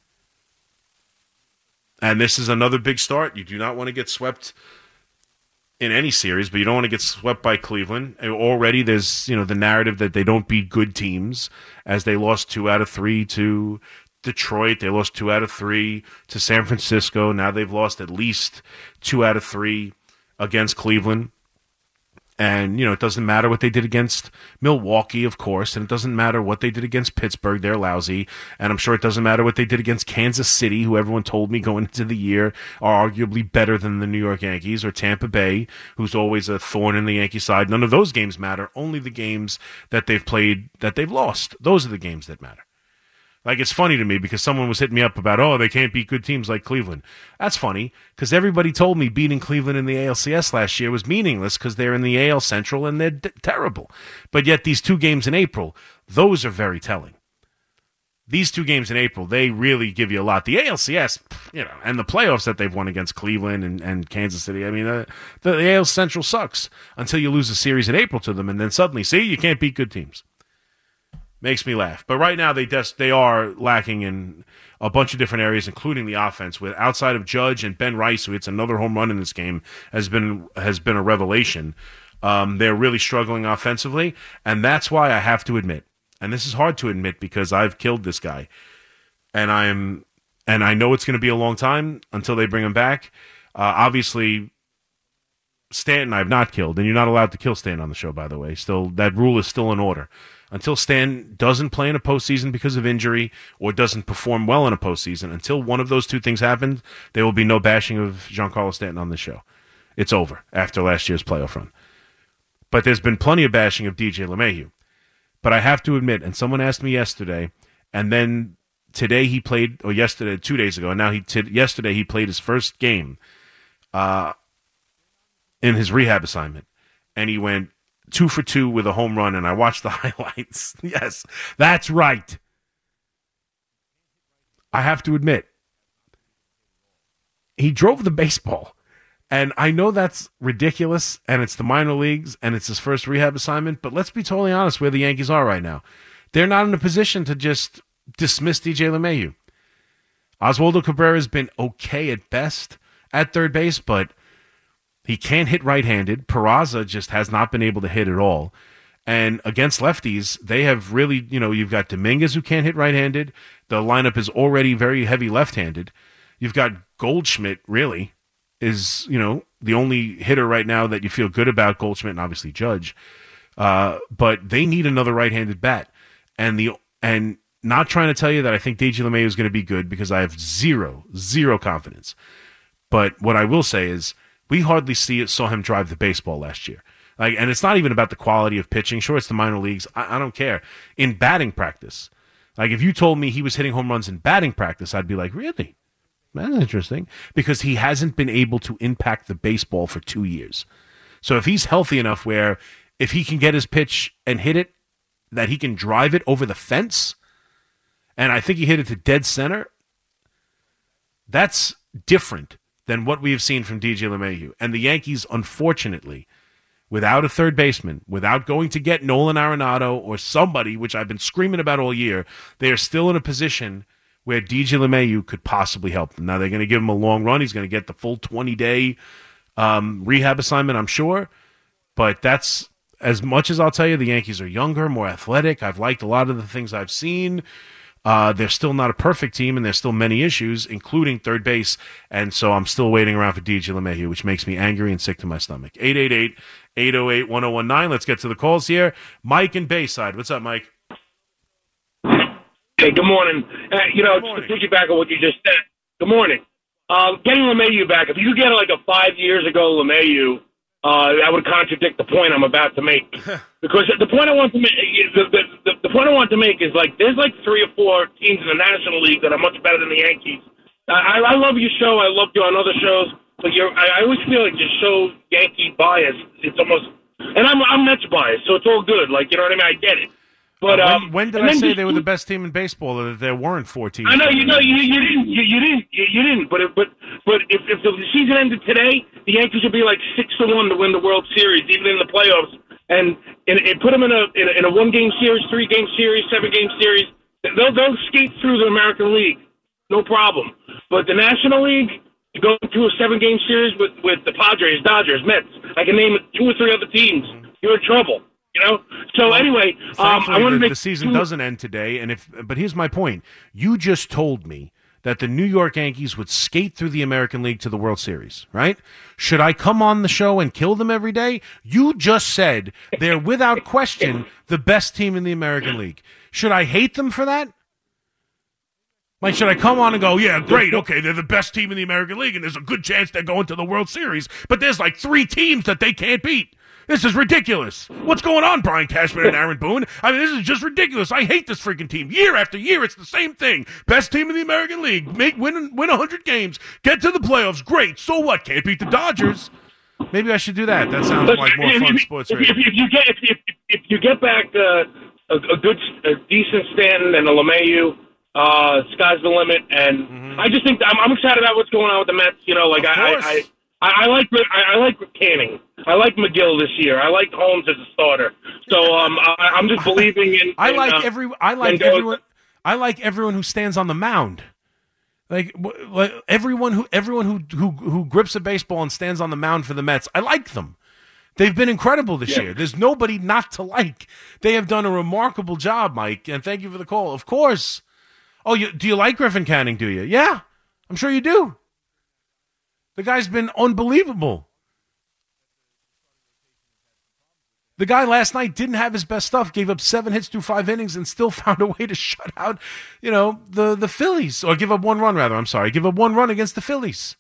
And this is another big start. You do not want to get swept in any series, but you don't want to get swept by Cleveland. Already there's, you know, the narrative that they don't beat good teams, as they lost two out of three to Detroit. They lost two out of three to San Francisco. Now they've lost at least two out of three against Cleveland. And, you know, it doesn't matter what they did against Milwaukee, of course, and it doesn't matter what they did against Pittsburgh. They're lousy. And I'm sure it doesn't matter what they did against Kansas City, who everyone told me going into the year are arguably better than the New York Yankees, or Tampa Bay, who's always a thorn in the Yankee side. None of those games matter. Only the games that they've played that they've lost. Those are the games that matter. Like, it's funny to me because someone was hitting me up about, oh, they can't beat good teams like Cleveland. That's funny because everybody told me beating Cleveland in the A L C S last year was meaningless because they're in the A L Central and they're d- terrible. But yet these two games in April, those are very telling. These two games in April, they really give you a lot. The A L C S, you know, and the playoffs that they've won against Cleveland and, and Kansas City, I mean, uh, the, the A L Central sucks until you lose a series in April to them, and then suddenly, see, you can't beat good teams. Makes me laugh. But right now they des- they are lacking in a bunch of different areas, including the offense. With outside of Judge and Ben Rice, who hits another home run in this game, has been has been a revelation. Um, they're really struggling offensively, and that's why I have to admit, and this is hard to admit because I've killed this guy, and I'm and I know it's going to be a long time until they bring him back. Uh, obviously, Stanton I've not killed, and you're not allowed to kill Stanton on the show, by the way. Still, that rule is still in order. Until Stan doesn't play in a postseason because of injury or doesn't perform well in a postseason, until one of those two things happens, there will be no bashing of Giancarlo Stanton on this show. It's over after last year's playoff run. But there's been plenty of bashing of D J LeMahieu. But I have to admit, and someone asked me yesterday, and then today he played, or yesterday, two days ago, and now he t- yesterday he played his first game uh, in his rehab assignment, and he went two for two with a home run, and I watched the highlights. Yes, that's right. I have to admit, he drove the baseball. And I know that's ridiculous, and it's the minor leagues, and it's his first rehab assignment, but let's be totally honest where the Yankees are right now. They're not in a position to just dismiss D J LeMahieu. Oswaldo Cabrera has been okay at best at third base, but he can't hit right-handed. Peraza just has not been able to hit at all. And against lefties, they have really, you know, you've got Dominguez who can't hit right-handed. The lineup is already very heavy left-handed. You've got Goldschmidt, really, is, you know, the only hitter right now that you feel good about, Goldschmidt and obviously Judge. Uh, but they need another right-handed bat. And the and not trying to tell you that I think D J LeMahieu is going to be good because I have zero, zero confidence. But what I will say is we hardly see it, saw him drive the baseball last year. Like, and it's not even about the quality of pitching. Sure, it's the minor leagues. I, I don't care. In batting practice, like if you told me he was hitting home runs in batting practice, I'd be like, really? That's interesting. Because he hasn't been able to impact the baseball for two years. So if he's healthy enough where if he can get his pitch and hit it, that he can drive it over the fence, and I think he hit it to dead center, that's different than what we have seen from D J LeMahieu. And the Yankees, unfortunately, without a third baseman, without going to get Nolan Arenado or somebody, which I've been screaming about all year, they are still in a position where D J LeMahieu could possibly help them. Now, they're going to give him a long run. He's going to get the full twenty-day um, rehab assignment, I'm sure. But that's, as much as I'll tell you, the Yankees are younger, more athletic. I've liked a lot of the things I've seen. Uh, they're still not a perfect team, and there's still many issues, including third base. And so I'm still waiting around for D J LeMahieu, which makes me angry and sick to my stomach. eight eight eight, eight oh eight, one oh one nine. Let's get to the calls here. Mike in Bayside. What's up, Mike? Hey, good morning. Uh, you know, to piggyback on what you just said, good morning. Uh, getting LeMahieu back, if you get like a five years ago LeMahieu, uh, that would contradict the point I'm about to make. Because the point I want to make, the, the, the, the point I want to make is like there's like three or four teams in the National League that are much better than the Yankees. I, I love your show. I love you on other shows, but you're, I, I always feel like your show Yankee bias. It's almost, and I'm I'm Mets biased, so it's all good. Like you know what I mean? I get it. But uh, um, when, when did I say they were the best team in baseball, or that there weren't four teams? I know you know you, you didn't you, you didn't you, you didn't. But if, but but if, if the season ended today, the Yankees would be like six to one to win the World Series, even in the playoffs. And and, and put them in a in a, in a one game series, three game series, seven game series. They'll they'll skate through the American League, no problem. But the National League, to go through a seven game series with with the Padres, Dodgers, Mets, I can name two or three other teams. You're in trouble. You know. So well, anyway, um, I want to the, make the season two... doesn't end today. And if, but here's my point: you just told me that the New York Yankees would skate through the American League to the World Series, right? Should I come on the show and kill them every day? You just said they're without question the best team in the American League. Should I hate them for that? Like, should I come on and go, yeah, great, okay, they're the best team in the American League, and there's a good chance they're going to the World Series, but there's like three teams that they can't beat. This is ridiculous. What's going on, Brian Cashman and Aaron Boone? I mean, this is just ridiculous. I hate this freaking team. Year after year, it's the same thing. Best team in the American League. Make win win one hundred games. Get to the playoffs. Great. So what? Can't beat the Dodgers. Maybe I should do that. That sounds like more fun sports radio. If, if you get if, if, if you get back uh, a, a good, a decent Stanton and a LeMahieu, uh, sky's the limit. And mm-hmm. I just think I'm, I'm excited about what's going on with the Mets. You know, like I, I, I I like I, I like Canning. I like McGill this year. I like Holmes as a starter. So um, I, I'm just believing in. I in, like uh, every. I like Mendoza. everyone. I like everyone who stands on the mound. Like, like everyone who everyone who, who who grips a baseball and stands on the mound for the Mets. I like them. They've been incredible this Yeah. year. There's nobody not to like. They have done a remarkable job, Mike. And thank you for the call. Of course. Oh, you, do you like Griffin Canning? Do you? Yeah, I'm sure you do. The guy's been unbelievable. The guy last night didn't have his best stuff, gave up seven hits through five innings, and still found a way to shut out, you know, the, the Phillies. Or give up one run, rather. I'm sorry. Give up one run against the Phillies.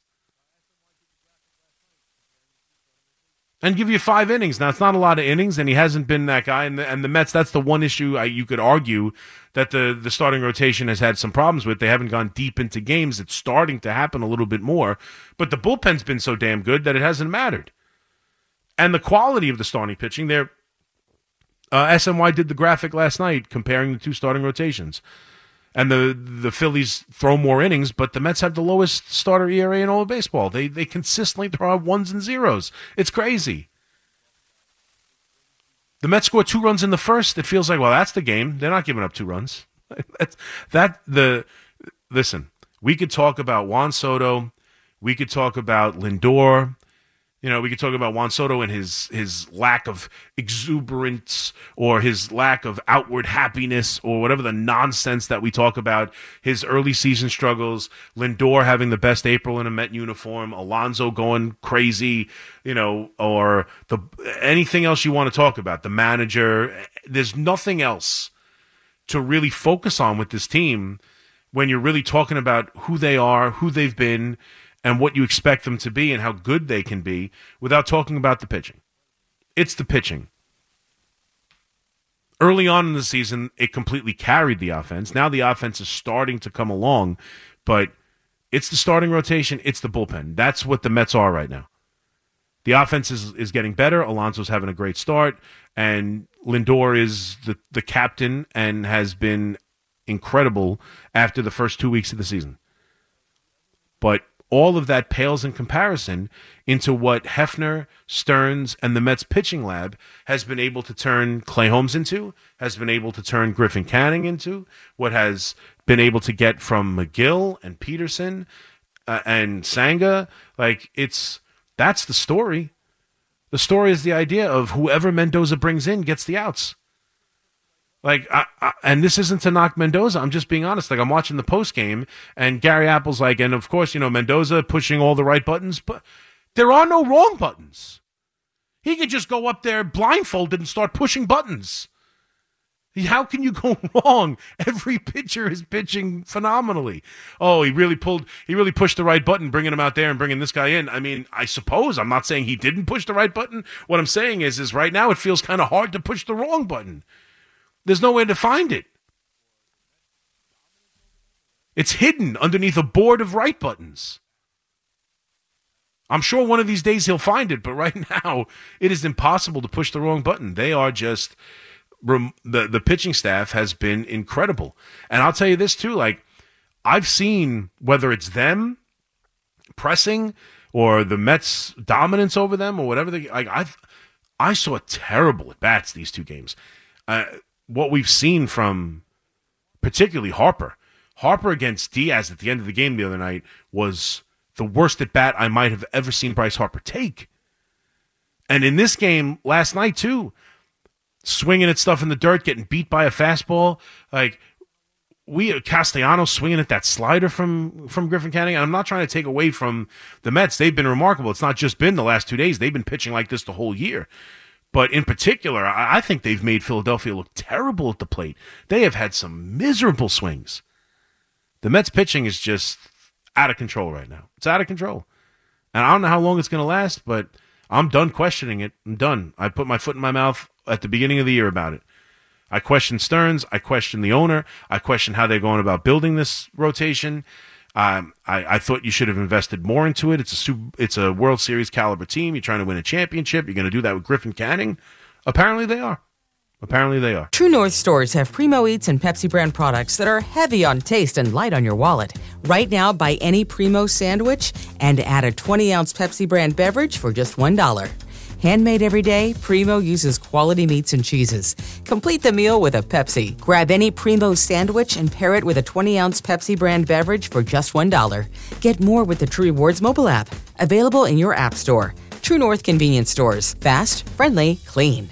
And give you five innings. Now, it's not a lot of innings, and he hasn't been that guy. And the, and the Mets, that's the one issue I, you could argue that the, the starting rotation has had some problems with. They haven't gone deep into games. It's starting to happen a little bit more. But the bullpen's been so damn good that it hasn't mattered. And the quality of the starting pitching, there, uh, S N Y did the graphic last night comparing the two starting rotations. And the the Phillies throw more innings, but the Mets have the lowest starter E R A in all of baseball. They they consistently throw out ones and zeros. It's crazy. The Mets score two runs in the first. It feels like, well, that's the game. They're not giving up two runs. That's, that the listen. We could talk about Juan Soto. We could talk about Lindor. You know, we could talk about Juan Soto and his his lack of exuberance or his lack of outward happiness or whatever the nonsense that we talk about, his early season struggles, Lindor having the best April in a Met uniform, Alonso going crazy, you know, or the anything else you want to talk about, the manager. There's nothing else to really focus on with this team when you're really talking about who they are, who they've been, and what you expect them to be and how good they can be without talking about the pitching. It's the pitching. Early on in the season, it completely carried the offense. Now the offense is starting to come along, but it's the starting rotation, it's the bullpen. That's what the Mets are right now. The offense is, is getting better. Alonso's having a great start, and Lindor is the, the captain and has been incredible after the first two weeks of the season. But all of that pales in comparison into what Hefner, Stearns, and the Mets pitching lab has been able to turn Clay Holmes into, has been able to turn Griffin Canning into, what has been able to get from McGill and Peterson uh, and Sanga. Like, it's that's the story. The story is the idea of whoever Mendoza brings in gets the outs. Like, I, I, and this isn't to knock Mendoza. I'm just being honest. Like, I'm watching the post game, and Gary Apple's like, and of course, you know, Mendoza pushing all the right buttons, but there are no wrong buttons. He could just go up there blindfolded and start pushing buttons. How can you go wrong? Every pitcher is pitching phenomenally. Oh, he really pulled, he really pushed the right button, bringing him out there and bringing this guy in. I mean, I suppose I'm not saying he didn't push the right button. What I'm saying is, is right now it feels kind of hard to push the wrong button. There's no way to find it. It's hidden underneath a board of right buttons. I'm sure one of these days he'll find it, but right now it is impossible to push the wrong button. They are just, the, the pitching staff has been incredible. And I'll tell you this too, like, I've seen, whether it's them pressing or the Mets' dominance over them or whatever, they, like, I've, I saw terrible at-bats these two games. Uh, what we've seen from particularly Harper. Harper against Diaz at the end of the game the other night was the worst at bat I might have ever seen Bryce Harper take. And in this game last night too, swinging at stuff in the dirt, getting beat by a fastball, like we Castellanos swinging at that slider from from Griffin Canning. I'm not trying to take away from the Mets. They've been remarkable. It's not just been the last two days. They've been pitching like this the whole year. But in particular, I think they've made Philadelphia look terrible at the plate. They have had some miserable swings. The Mets pitching is just out of control right now. It's out of control. And I don't know how long it's going to last, but I'm done questioning it. I'm done. I put my foot in my mouth at the beginning of the year about it. I question Stearns. I question the owner. I question how they're going about building this rotation. Um, I, I thought you should have invested more into it. It's a super, it's a World Series caliber team. You're trying to win a championship. You're going to do that with Griffin Canning. Apparently they are. Apparently they are. True North stores have Primo Eats and Pepsi brand products that are heavy on taste and light on your wallet. Right now, buy any Primo sandwich and add a twenty ounce Pepsi brand beverage for just one dollar. Handmade every day, Primo uses quality meats and cheeses. Complete the meal with a Pepsi. Grab any Primo sandwich and pair it with a twenty-ounce Pepsi brand beverage for just one dollar. Get more with the True Rewards mobile app. Available in your app store. True North Convenience Stores. Fast, friendly, clean.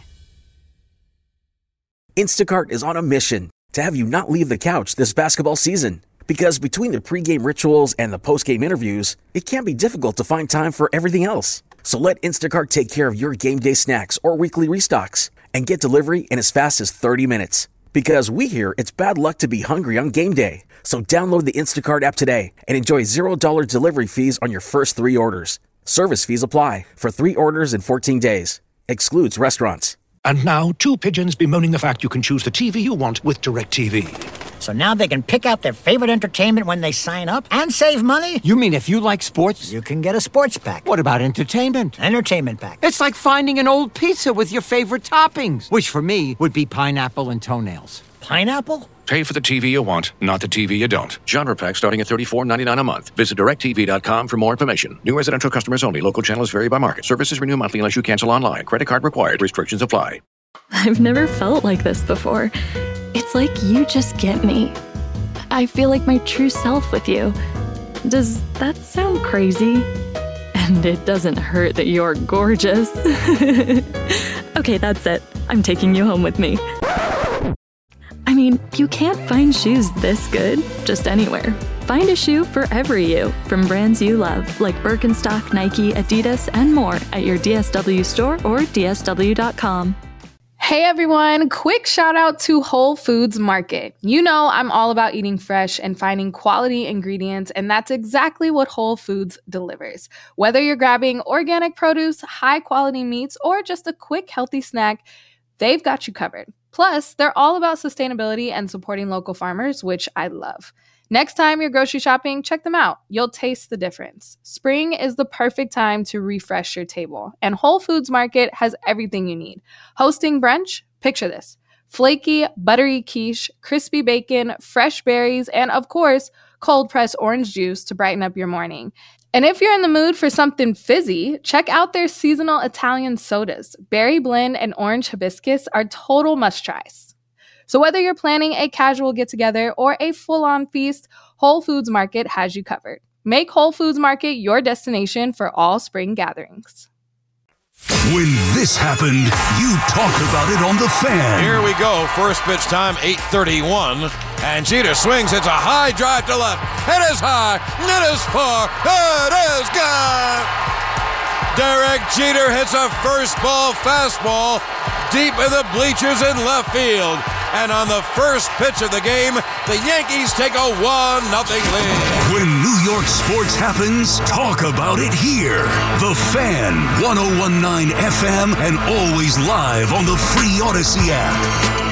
Instacart is on a mission to have you not leave the couch this basketball season. Because between the pregame rituals and the postgame interviews, it can be difficult to find time for everything else. So let Instacart take care of your game day snacks or weekly restocks and get delivery in as fast as thirty minutes. Because we hear it's bad luck to be hungry on game day. So download the Instacart app today and enjoy zero dollars delivery fees on your first three orders. Service fees apply for three orders in fourteen days. Excludes restaurants. And now, two pigeons bemoaning the fact you can choose the T V you want with DirecTV. So now they can pick out their favorite entertainment when they sign up and save money? You mean if you like sports? You can get a sports pack. What about entertainment? Entertainment pack. It's like finding an old pizza with your favorite toppings, which for me would be pineapple and toenails. Pineapple? Pay for the T V you want, not the T V you don't. Genre pack starting at thirty-four ninety-nine a month. Visit direct T V dot com for more information. New residential customers only. Local channels vary by market. Services renew monthly unless you cancel online. Credit card required. Restrictions apply. I've never felt like this before. It's like you just get me. I feel like my true self with you. Does that sound crazy? And it doesn't hurt that you're gorgeous. Okay, that's it. I'm taking you home with me. I mean, you can't find shoes this good just anywhere. Find a shoe for every you from brands you love, like Birkenstock, Nike, Adidas, and more at your D S W store or D S W dot com. Hey everyone, quick shout out to Whole Foods Market. You know I'm all about eating fresh and finding quality ingredients, and that's exactly what Whole Foods delivers. Whether you're grabbing organic produce, high quality meats, or just a quick healthy snack, they've got you covered. Plus, they're all about sustainability and supporting local farmers, which I love. Next time you're grocery shopping, check them out. You'll taste the difference. Spring is the perfect time to refresh your table, and Whole Foods Market has everything you need. Hosting brunch? Picture this. Flaky, buttery quiche, crispy bacon, fresh berries, and of course, cold-pressed orange juice to brighten up your morning. And if you're in the mood for something fizzy, check out their seasonal Italian sodas. Berry blend and orange hibiscus are total must-tries. So whether you're planning a casual get-together or a full-on feast, Whole Foods Market has you covered. Make Whole Foods Market your destination for all spring gatherings. When this happened, you talked about it on The Fan. Here we go. First pitch time, eight thirty-one. And Jeter swings. It's a high drive to left. It is high. It is far. It is gone. Derek Jeter hits a first ball fastball deep in the bleachers in left field. And on the first pitch of the game, the Yankees take a one nothing lead. When New York sports happens, talk about it here. The Fan, one oh one point nine F M, and always live on the free Odyssey app.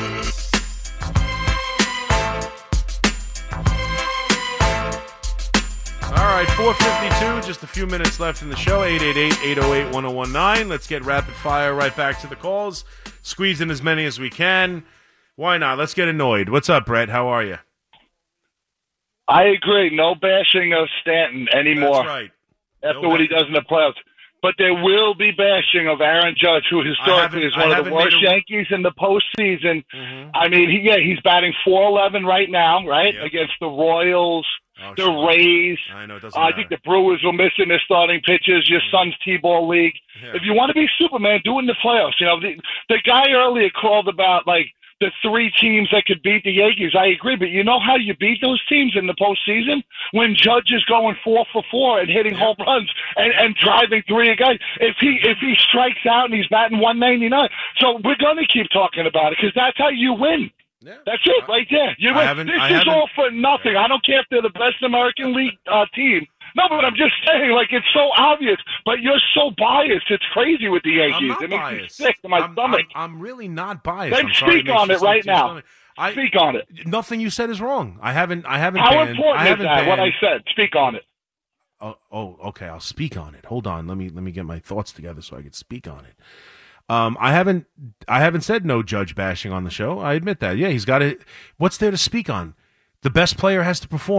All right, four fifty-two, just a few minutes left in the show. eight eight eight, eight oh eight, one oh one nine. Let's get rapid fire right back to the calls. Squeeze in as many as we can. Why not? Let's get annoyed. What's up, Brett? How are you? I agree. No bashing of Stanton anymore. That's right. After No what he bashing. does in the playoffs. But there will be bashing of Aaron Judge, who historically is I one of the haven't worst made a- Yankees in the postseason. I mean, he, yeah, he's batting four eleven right now, right, against the Royals, the sure. Rays. I know, it doesn't Uh, I think the Brewers were missing their starting pitchers, your son's T-ball league. If you want to be Superman, do it in the playoffs. You know, the, the guy earlier called about, like, the three teams that could beat the Yankees. I agree, but you know how you beat those teams in the postseason? When Judge is going four for four and hitting home runs and, and driving three a guy. If he if he strikes out and he's batting one ninety-nine. So we're going to keep talking about it because that's how you win. That's it right there. You I win. haven't- This I is haven't- all for nothing. I don't care if they're the best American League uh, team. No, but I'm just saying, like, it's so obvious. But you're so biased. It's crazy with the Yankees. I'm not it makes biased. me sick to my I'm, stomach. I'm, I'm really not biased. Then I'm sorry speak makes on you it sick right to your now. stomach. I, Speak on it. Nothing you said is wrong. I haven't. I haven't. How banned, important I is haven't that, what I banned- said? Speak on it. Oh, oh, okay. I'll speak on it. Hold on. Let me let me get my thoughts together so I can speak on it. Um, I haven't I haven't said no Judge bashing on the show. I admit that. Yeah, he's got it. What's there to speak on? The best player has to perform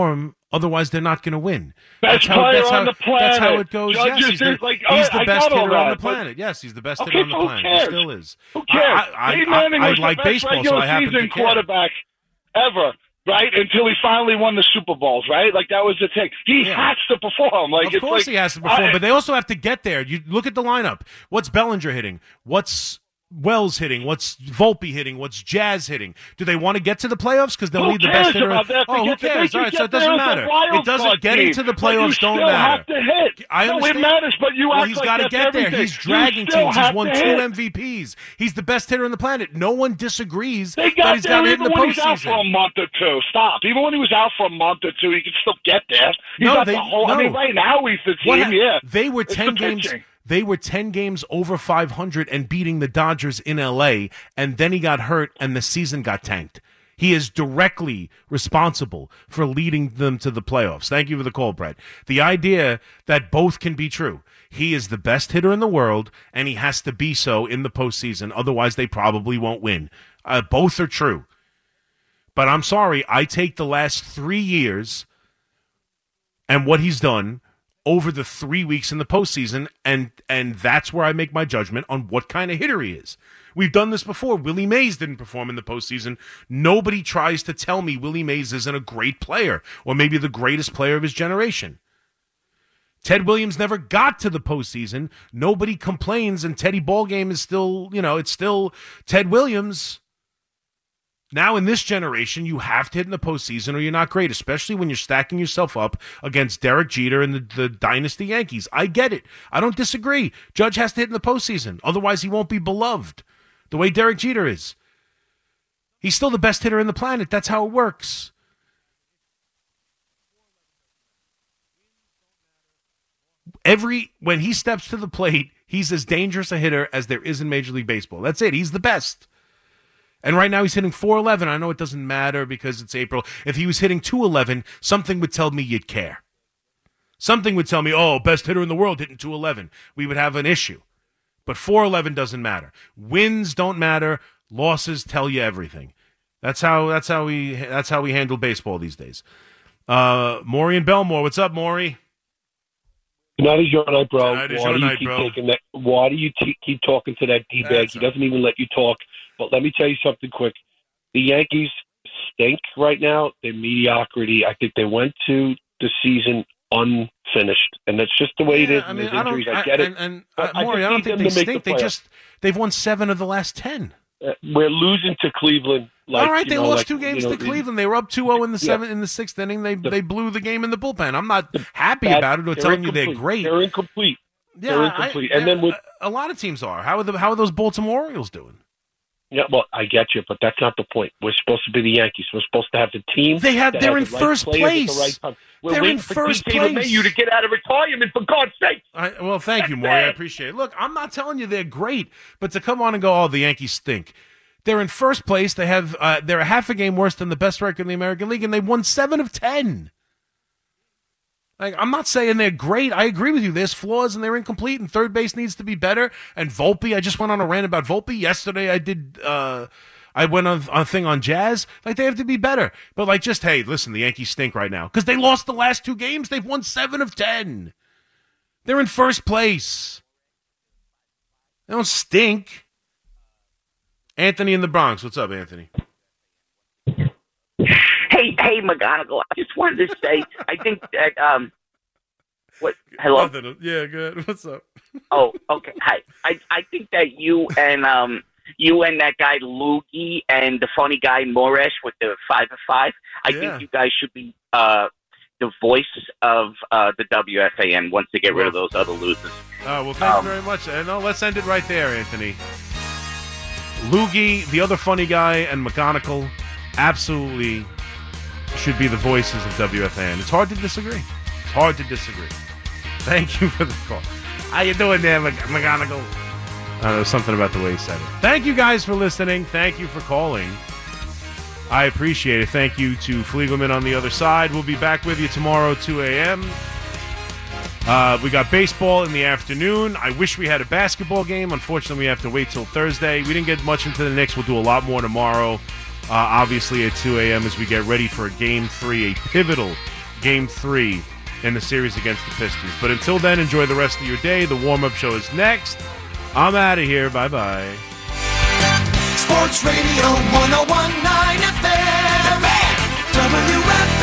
Otherwise, they're not going to win. Best that's how, player that's how, on the planet. That's how it goes. Judges, yes, he's the, like, he's I, the best I got all hitter on that, the planet. Yes, he's the best okay, hitter on the who planet. cares? He still is. Who cares? I, I, Peyton I, Manning I, I was like the best baseball, so regular I happen season to care. quarterback ever. Right, until he finally won the Super Bowls, right? Like, that was the thing. He Yeah. has to perform. Like, Of it's course like, he has to perform, I- but they also have to get there. You look at the lineup. What's Bellinger hitting? What's Wells hitting? What's Volpe hitting? What's Jazz hitting? Do they want to get to the playoffs because they'll Who need the best cares hitter? about that? Oh, who They get- cares? they All right, get so it there doesn't as a matter. wild It doesn't. card Getting team, to the but you playoffs don't still matter. have to hit. I No, understand. it matters, but you well, act he's like got to that's get there. everything. He's You dragging still teams. He's have won to two hit. M V Ps. He's the best hitter on the planet. No one disagrees They that got he's got there to hit in even the when he's out for a postseason. month or two. Stop. Even when he was out for a month or two, he could still get there. He's No, got they- the whole. I mean, no. right now he's the What team. hap- yeah, They were It's ten the games. pitching. They were ten games over five hundred and beating the Dodgers in L A, and then he got hurt and the season got tanked. He is directly responsible for leading them to the playoffs. Thank you for the call, Brett. The idea that both can be true. He is the best hitter in the world, and he has to be so in the postseason. Otherwise, they probably won't win. Uh, both are true. But I'm sorry, I take the last three years and what he's done over the three weeks in the postseason, and and that's where I make my judgment on what kind of hitter he is. We've done this before. Willie Mays didn't perform in the postseason. Nobody tries to tell me Willie Mays isn't a great player, or maybe the greatest player of his generation. Ted Williams never got to the postseason. Nobody complains, and Teddy Ballgame is still, you know, it's still Ted Williams. Now, in this generation, you have to hit in the postseason or you're not great, especially when you're stacking yourself up against Derek Jeter and the, the Dynasty Yankees. I get it. I don't disagree. Judge has to hit in the postseason. Otherwise, he won't be beloved the way Derek Jeter is. He's still the best hitter in the planet. That's how it works. Every when he steps to the plate, he's as dangerous a hitter as there is in Major League Baseball. That's it. He's the best. And right now he's hitting four eleven. I know it doesn't matter because it's April. If he was hitting two eleven, something would tell me you'd care. Something would tell me, oh, best hitter in the world hitting two eleven. We would have an issue. But four eleven doesn't matter. Wins don't matter. Losses tell you everything. That's how that's how we that's how we handle baseball these days. Uh, Maury and Belmore, what's up, Maury? Tonight is your night, bro. Tonight is why your do you night, keep bro. taking that? Why do you t- keep talking to that D-bag? That's He doesn't even let you talk. But let me tell you something quick. The Yankees stink right now. They're mediocrity. I think they went to the season unfinished, and that's just the way it is. I and mean, there's I don't, injuries. I I, get it. and, and But uh, Maury, I, just don't need think them they to make stink. the They playoffs. just they've won seven of the last ten. Uh, we're losing to Cleveland. Like, All right, you they know, lost like, two games you know, to Cleveland. They were up two oh in the Yeah. seventh in the sixth inning. They they blew the game in the bullpen. I'm not happy Bad- about it or they're telling you they're incomplete. great. They're incomplete. Yeah, they're I- incomplete. I- and then with a lot of teams are. How are the how are those Baltimore Orioles doing? yeah, well, I get you, but that's not the point. We're supposed to be the Yankees. We're supposed to have the team. They have- that they're has in the right first players at the place. right time. We're They're waiting in for first D J place. LeMahieu to get out of retirement, for God's sake. I, well, thank you, Maury. I appreciate it. Look, I'm not telling you they're great, but to come on and go, oh, the Yankees stink. They're in first place. They have uh, they're a half a game worse than the best record in the American League, and they won seven of ten. Like, I'm not saying they're great. I agree with you. There's flaws and they're incomplete, and third base needs to be better. And Volpe, I just went on a rant about Volpe yesterday. I did. Uh, I went on, on a thing on Jazz. Like, they have to be better. But like, just hey, listen, the Yankees stink right now because they lost the last two games. They've won seven of ten. They're in first place. They don't stink. Anthony in the Bronx. What's up, Anthony? Hey, hey, McGonagall. I just wanted to say, I think that um, what? Hello. Nothing. Yeah, good. What's up? Oh, okay. Hi. I I think that you and um you and that guy Loogie and the funny guy Moresh with the five of five. I Yeah. think you guys should be uh the voice of uh the W F A N once they get rid of those other losers. Oh, well, thank Um, you very much. And no, let's end it right there, Anthony. Loogie, the other funny guy, and McGonagall absolutely should be the voices of W F A N. It's hard to disagree. It's hard to disagree. Thank you for the call. How you doing there, Mc- McGonagall? Uh, there was something about the way he said it. Thank you guys for listening. Thank you for calling. I appreciate it. Thank you to Fliegelman on the other side. We'll be back with you tomorrow, two a.m. Uh, we got baseball in the afternoon. I wish we had a basketball game. Unfortunately, we have to wait till Thursday. We didn't get much into the Knicks. We'll do a lot more tomorrow, uh, obviously at two a.m. as we get ready for Game three, a pivotal Game three in the series against the Pistons. But until then, enjoy the rest of your day. The warm-up show is next. I'm out of here. Bye-bye. Sports Radio one oh one point nine F M. W F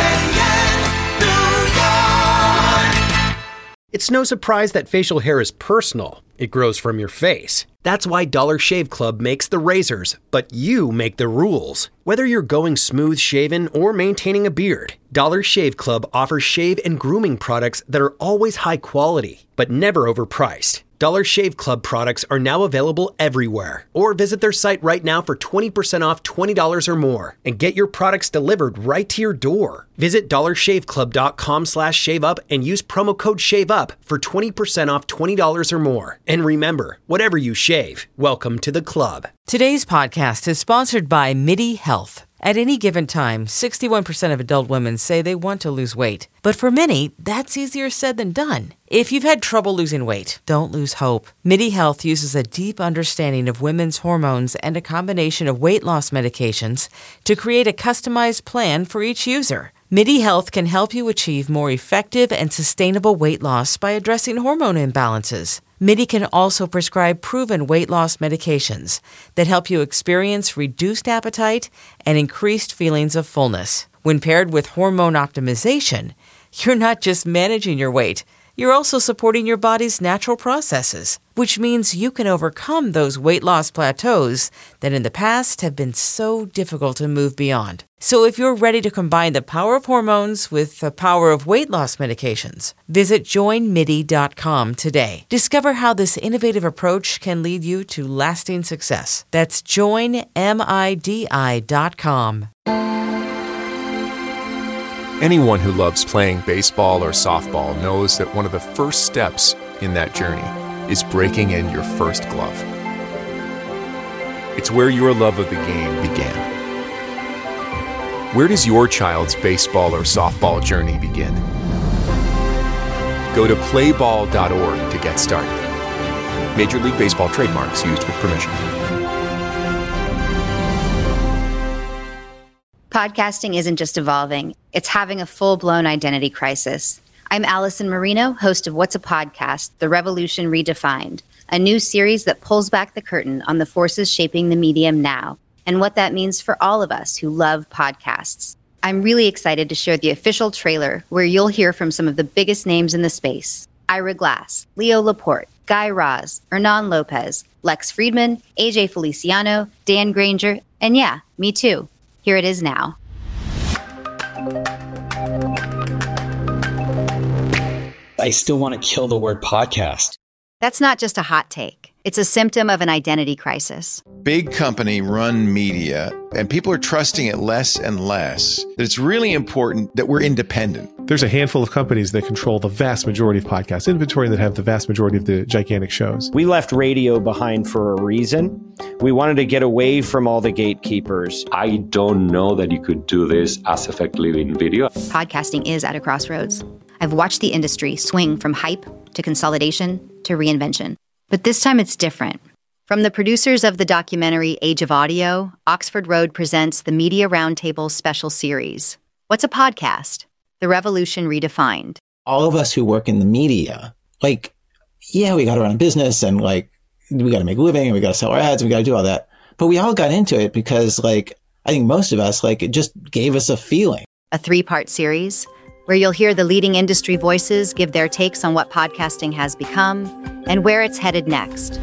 A N, New York. It's no surprise that facial hair is personal. It grows from your face. That's why Dollar Shave Club makes the razors, but you make the rules. Whether you're going smooth shaven or maintaining a beard, Dollar Shave Club offers shave and grooming products that are always high quality, but never overpriced. Dollar Shave Club products are now available everywhere. Or visit their site right now for twenty percent off twenty dollars or more and get your products delivered right to your door. Visit dollarshaveclub.com slash shave up and use promo code SHAVEUP for twenty percent off twenty dollars or more. And remember, whatever you shave, welcome to the club. Today's podcast is sponsored by MIDI Health. At any given time, sixty-one percent of adult women say they want to lose weight. But for many, that's easier said than done. If you've had trouble losing weight, don't lose hope. MIDI Health uses a deep understanding of women's hormones and a combination of weight loss medications to create a customized plan for each user. MIDI Health can help you achieve more effective and sustainable weight loss by addressing hormone imbalances. MIDI can also prescribe proven weight loss medications that help you experience reduced appetite and increased feelings of fullness. When paired with hormone optimization, you're not just managing your weight, you're also supporting your body's natural processes, which means you can overcome those weight loss plateaus that in the past have been so difficult to move beyond. So if you're ready to combine the power of hormones with the power of weight loss medications, visit join midi dot com today. Discover how this innovative approach can lead you to lasting success. That's join midi dot com. Anyone who loves playing baseball or softball knows that one of the first steps in that journey is breaking in your first glove. It's where your love of the game began. Where does your child's baseball or softball journey begin? Go to play ball dot org to get started. Major League Baseball trademarks used with permission. Podcasting isn't just evolving, it's having a full-blown identity crisis. I'm Allison Marino, host of What's a Podcast? The Revolution Redefined, a new series that pulls back the curtain on the forces shaping the medium now and what that means for all of us who love podcasts. I'm really excited to share the official trailer where you'll hear from some of the biggest names in the space. Ira Glass, Leo Laporte, Guy Raz, Hernan Lopez, Lex Friedman, A J Feliciano, Dan Granger, and yeah, me too. Here it is now. I still want to kill the word podcast. That's not just a hot take. It's a symptom of an identity crisis. Big company run media, and people are trusting it less and less. It's really important that we're independent. There's a handful of companies that control the vast majority of podcast inventory that have the vast majority of the gigantic shows. We left radio behind for a reason. We wanted to get away from all the gatekeepers. I don't know that you could do this as effectively in video. Podcasting is at a crossroads. I've watched the industry swing from hype to consolidation to reinvention. But this time it's different. From the producers of the documentary Age of Audio, Oxford Road presents the Media Roundtable special series. What's a podcast? The Revolution Redefined. All of us who work in the media, like, yeah, we got to run a business and like, we got to make a living and we got to sell our ads and we got to do all that. But we all got into it because like, I think most of us, like, it just gave us a feeling. A three-part series where you'll hear the leading industry voices give their takes on what podcasting has become and where it's headed next.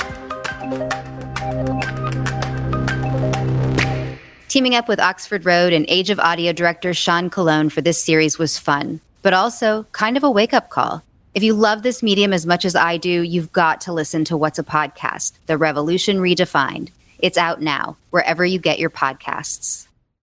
Teaming up with Oxford Road and Age of Audio director Sean Colon for this series was fun, but also kind of a wake-up call. If you love this medium as much as I do, you've got to listen to What's a Podcast? The Revolution Redefined. It's out now, wherever you get your podcasts.